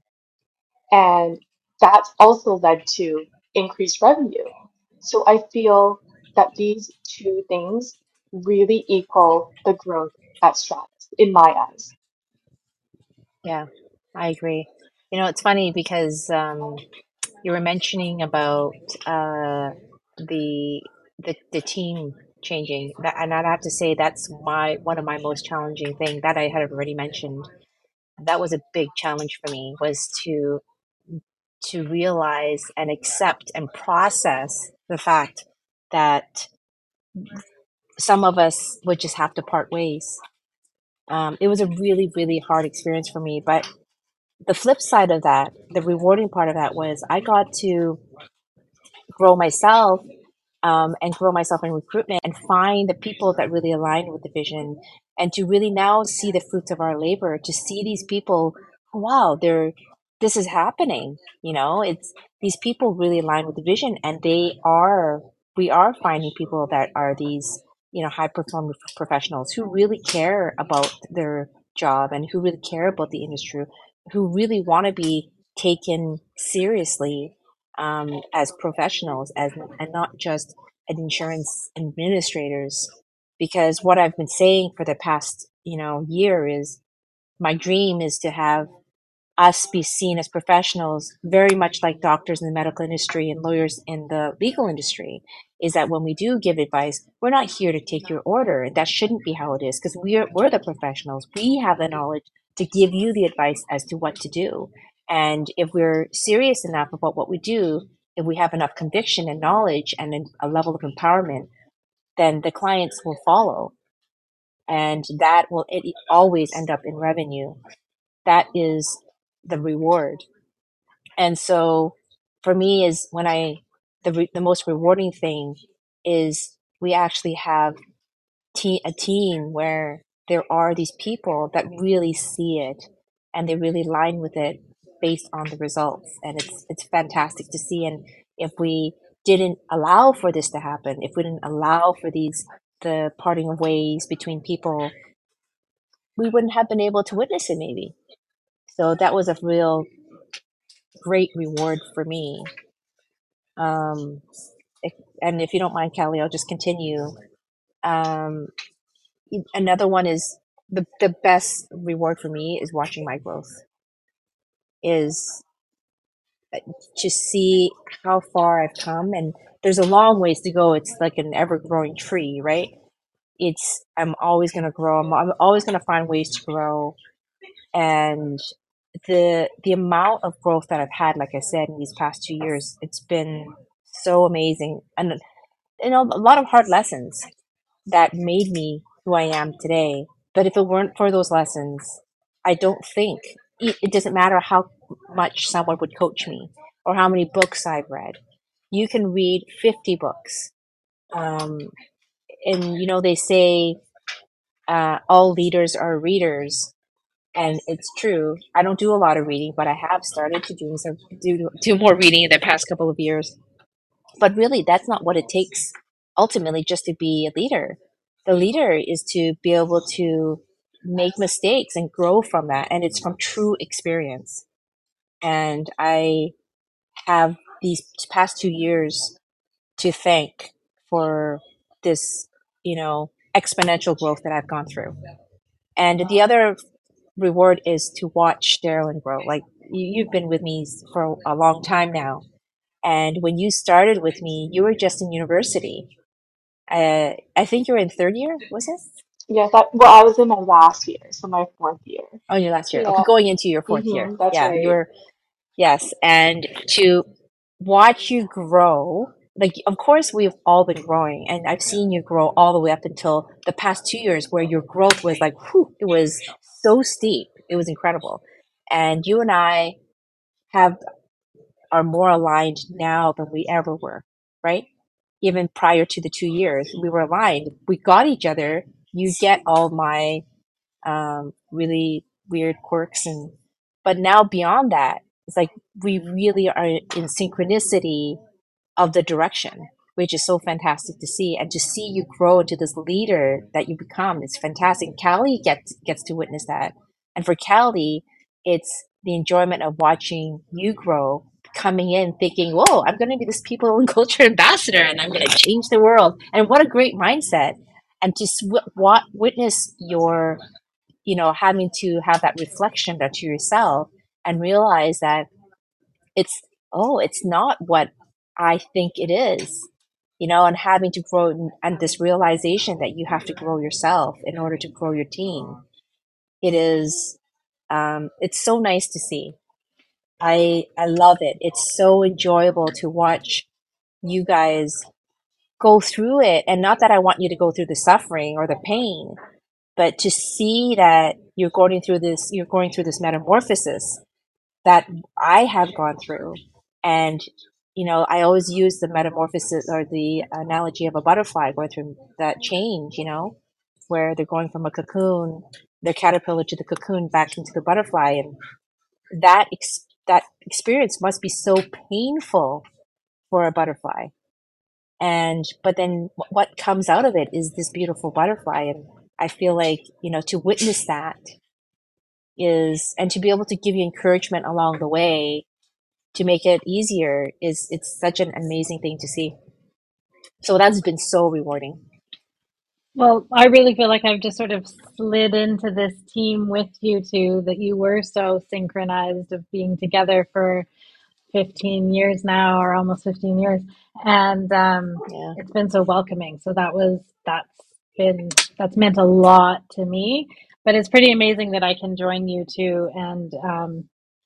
And that's also led to increased revenue. So I feel that these two things really equal the growth at Stratus in my eyes. Yeah, I agree. You know, it's funny because um, you were mentioning about uh, the the the team changing, that, and I'd have to say that's my one of my most challenging thing that I had already mentioned. That was a big challenge for me, was to to realize and accept and process the fact that some of us would just have to part ways. Um, it was a really, really hard experience for me. But the flip side of that, the rewarding part of that, was I got to grow myself, um, and grow myself in recruitment and find the people that really align with the vision, and to really now see the fruits of our labor, to see these people, wow, they're, this is happening. You know, it's, these people really align with the vision, and they are, we are finding people that are these, you know, high performing professionals who really care about their job and who really care about the industry, who really want to be taken seriously, um, as professionals, as, and not just as insurance administrators. Because what I've been saying for the past, you know, year is, my dream is to have us be seen as professionals, very much like doctors in the medical industry and lawyers in the legal industry. Is that when we do give advice, we're not here to take your order. That shouldn't be how it is, because we're we're the professionals. We have the knowledge to give you the advice as to what to do. And if we're serious enough about what we do, if we have enough conviction and knowledge and a level of empowerment, then the clients will follow, and that will it always end up in revenue. That is the reward. And so for me, is when I, the, re, the most rewarding thing is we actually have te- a team where there are these people that really see it, and they really align with it based on the results. And it's, it's fantastic to see. And if we didn't allow for this to happen, if we didn't allow for these, the parting of ways between people, we wouldn't have been able to witness it maybe. So that was a real great reward for me. Um, if, and if you don't mind, Kelly, I'll just continue. Um, another one is, the, the best reward for me is watching my growth, is to see how far I've come. And there's a long ways to go. It's like an ever growing tree, right? It's, I'm always going to grow. I'm, I'm always going to find ways to grow. And the, the amount of growth that I've had, like I said, in these past two years, it's been so amazing. And, you know, a lot of hard lessons that made me who I am today. But if it weren't for those lessons, I don't think, it, it doesn't matter how much someone would coach me or how many books I've read. You can read fifty books. Um, and, you know, they say uh, all leaders are readers. And it's true. I don't do a lot of reading, but I have started to do some do do more reading in the past couple of years. But really, that's not what it takes ultimately just to be a leader. The leader is to be able to make mistakes and grow from that. And it's from true experience. And I have these past two years to thank for this, you know, exponential growth that I've gone through. And the other reward is to watch Darylyn grow. Like, you, you've been with me for a long time now. And when you started with me, you were just in university. Uh, I think you were in third year, was it? Yes, I, well, I was in my last year, so my fourth year. Oh, your last year. Okay, Yeah, going into your fourth year. hmm that's Yeah, right. you're, yes. And to watch you grow, like, of course, we've all been growing, and I've seen you grow all the way up until the past two years where your growth was like, whew, it was so steep. It was incredible. And you and I have, are more aligned now than we ever were, right? Even prior to the two years, we were aligned. We got each other. You get all my um, really weird quirks, and but now beyond that, it's like we really are in synchronicity of the direction, which is so fantastic to see. And to see you grow into this leader that you become is fantastic. Callie gets gets to witness that. And for Callie, it's the enjoyment of watching you grow, coming in thinking, whoa, I'm going to be this people and culture ambassador and I'm going to change the world. And what a great mindset. And to sw- wa- witness your, you know, having to have that reflection back to yourself and realize that it's, oh, it's not what I think it is, you know, and having to grow and, and this realization that you have to grow yourself in order to grow your team. It is, um, it's so nice to see. I, I love it. It's so enjoyable to watch you guys go through it. And not that I want you to go through the suffering or the pain, but to see that you're going through this, you're going through this metamorphosis that I have gone through. And, you know, I always use the metamorphosis or the analogy of a butterfly going through that change, you know, where they're going from a cocoon, their caterpillar to the cocoon back into the butterfly. And that, ex- that experience must be so painful for a butterfly. And, but then what comes out of it is this beautiful butterfly. And I feel like, you know, to witness that is, and to be able to give you encouragement along the way to make it easier is, it's such an amazing thing to see. So that's been so rewarding. Well, I really feel like I've just sort of slid into this team with you two, that you were so synchronized of being together for fifteen years now, or almost fifteen years. And um, Yeah. it's been so welcoming. So that was, that's been, that's meant a lot to me. But it's pretty amazing that I can join you two and um,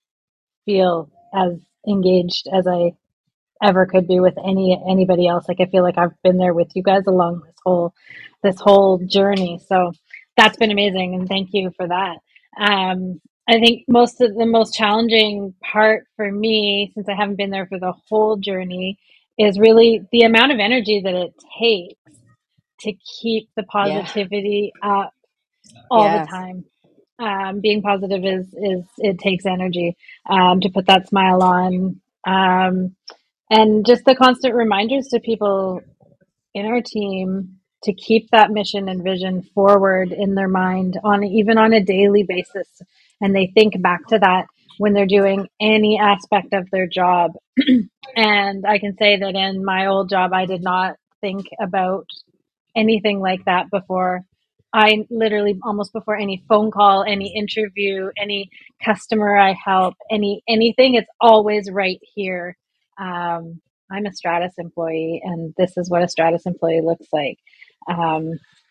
feel as engaged as I ever could be with any anybody else. Like I feel like I've been there with you guys along this whole this whole journey. So that's been amazing, and thank you for that. Um, I think most of the most challenging part for me, since I haven't been there for the whole journey, is really the amount of energy that it takes to keep the Yeah. positivity up all the Yeah. time. Um, being positive is is it takes energy um, to put that smile on. Um, and just the constant reminders to people in our team to keep that mission and vision forward in their mind on even on a daily basis, and they think back to that when they're doing any aspect of their job. And I can say that in my old job I did not think about anything like that before. I literally, almost before any phone call, any interview, any customer I help, any anything, it's always right here. Um, I'm a Stratus employee, and this is what a Stratus employee looks like. Um,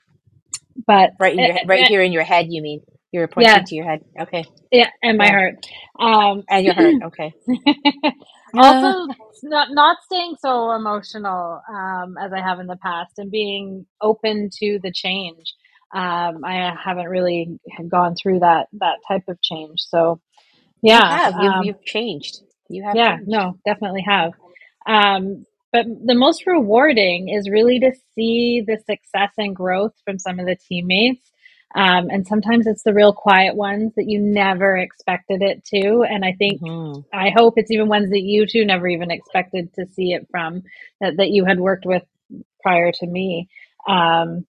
but Right in uh, your, right uh, here in your head, you mean? You're yeah, pointing to your head. Okay. yeah, and my Yeah. heart. Um, And your heart. Okay. also, Yeah. not not staying so emotional um, as I have in the past, and being open to the change. Um, I haven't really gone through that that type of change, so You yeah, have. You've, um, you've changed. You have yeah, changed. no, definitely have. Um, but the most rewarding is really to see the success and growth from some of the teammates. Um, and sometimes it's the real quiet ones that you never expected it to. And I think, Mm-hmm. I hope it's even ones that you two never even expected to see it from, that, that you had worked with prior to me. Um,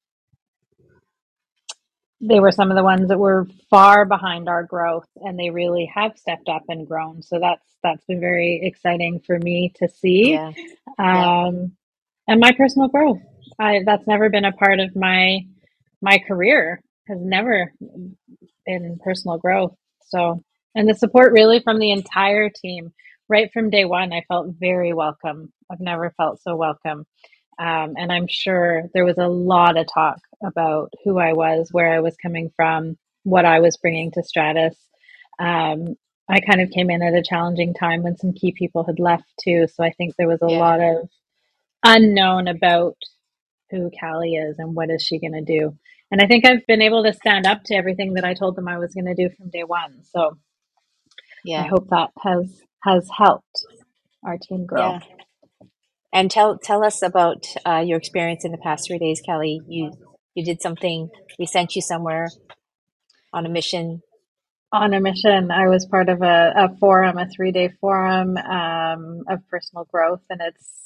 they were some of the ones that were far behind our growth, and they really have stepped up and grown. So that's that's been very exciting for me to see. Yeah. Yeah. Um, and my personal growth, I that's never been a part of my my career, has never been personal growth. So, and the support really from the entire team, right from day one, I felt very welcome. I've never felt so welcome. Um, and I'm sure there was a lot of talk about who I was, where I was coming from, what I was bringing to Stratus. Um, I kind of came in at a challenging time when some key people had left too. So I think there was a Yeah. lot of unknown about who Callie is and what is she going to do. And I think I've been able to stand up to everything that I told them I was going to do from day one. So I Yeah. hope that has has helped our team grow. Yeah. And tell tell us about uh, your experience in the past three days, Kelly. You you did something. We sent you somewhere on a mission. On a mission, I was part of a, a forum, a three day forum um, of personal growth, and it's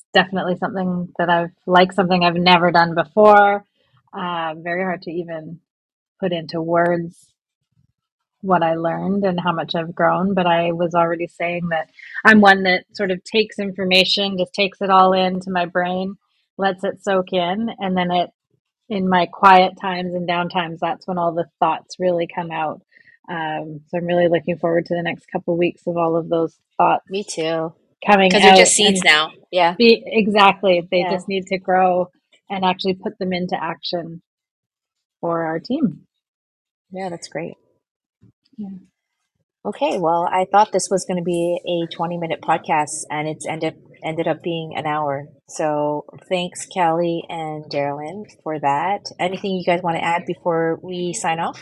definitely something that I've like something I've never done before. Uh, very hard to even put into words what I learned and how much I've grown. But I was already saying that I'm one that sort of takes information, just takes it all into my brain, lets it soak in, and then it in my quiet times and down times, that's when all the thoughts really come out. Um, so I'm really looking forward to the next couple of weeks of all of those thoughts Me too. coming Because they're out just seeds and now. Yeah. be exactly. They Yeah. just need to grow and actually put them into action for our team. Yeah, that's great. Yeah. Okay, well, I thought this was going to be a twenty minute podcast and it's ended ended up being an hour. So thanks, Kelly and Darylyn, for that. Anything you guys want to add before we sign off?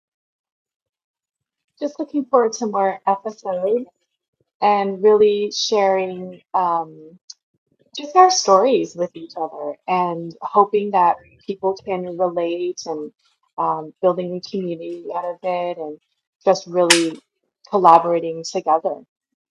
Just looking forward to more episodes and really sharing um, just our stories with each other and hoping that people can relate and um, building a community out of it and just really collaborating together.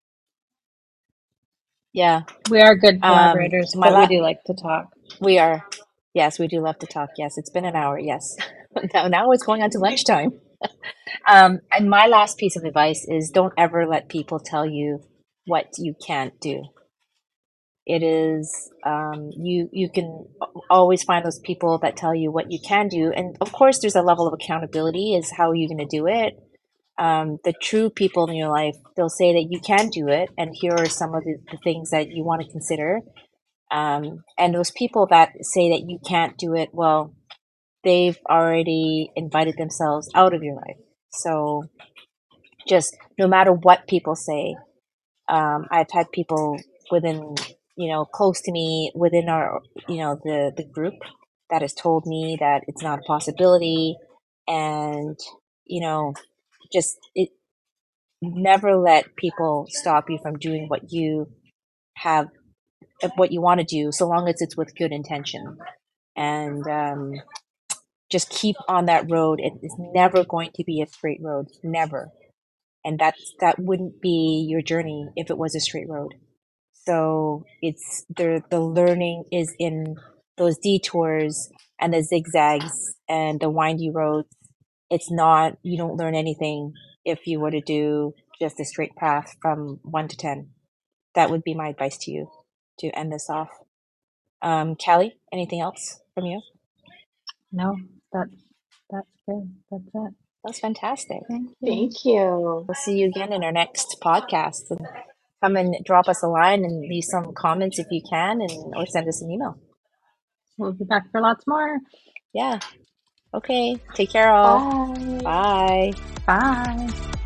Yeah. We are good Um, collaborators, my but we la- do like to talk. we are. Yes, we do love to talk. Yes, it's been an hour. Yes. now, now it's going on to lunchtime. Um, and my last piece of advice is don't ever let people tell you what you can't do. It is um, you you can always find those people that tell you what you can do, and of course there's a level of accountability is how you're going to do it. Um, the true people in your life, they'll say that you can do it, and here are some of the, the things that you want to consider. Um, and those people that say that you can't do it, well, they've already invited themselves out of your life. So just no matter what people say, um, I've had people within, you know, close to me within our, you know, the, the group that has told me that it's not a possibility. And, you know, just it never let people stop you from doing what you have, what you want to do, so long as it's with good intention. And um, just keep on that road. It is never going to be a straight road, never. And that's that wouldn't be your journey if it was a straight road. So it's the the learning is in those detours and the zigzags and the windy roads. It's not, you don't learn anything if you were to do just a straight path from one to ten. That would be my advice to you to end this off. Um, Callie, anything else from you? No, that's that's good. That's it. That's fantastic. Thank you. Thank you. We'll see you again in our next podcast. And come and drop us a line and leave some comments if you can, and or send us an email. We'll be back for lots more. Yeah. Okay. Take care, all. Bye. Bye. Bye.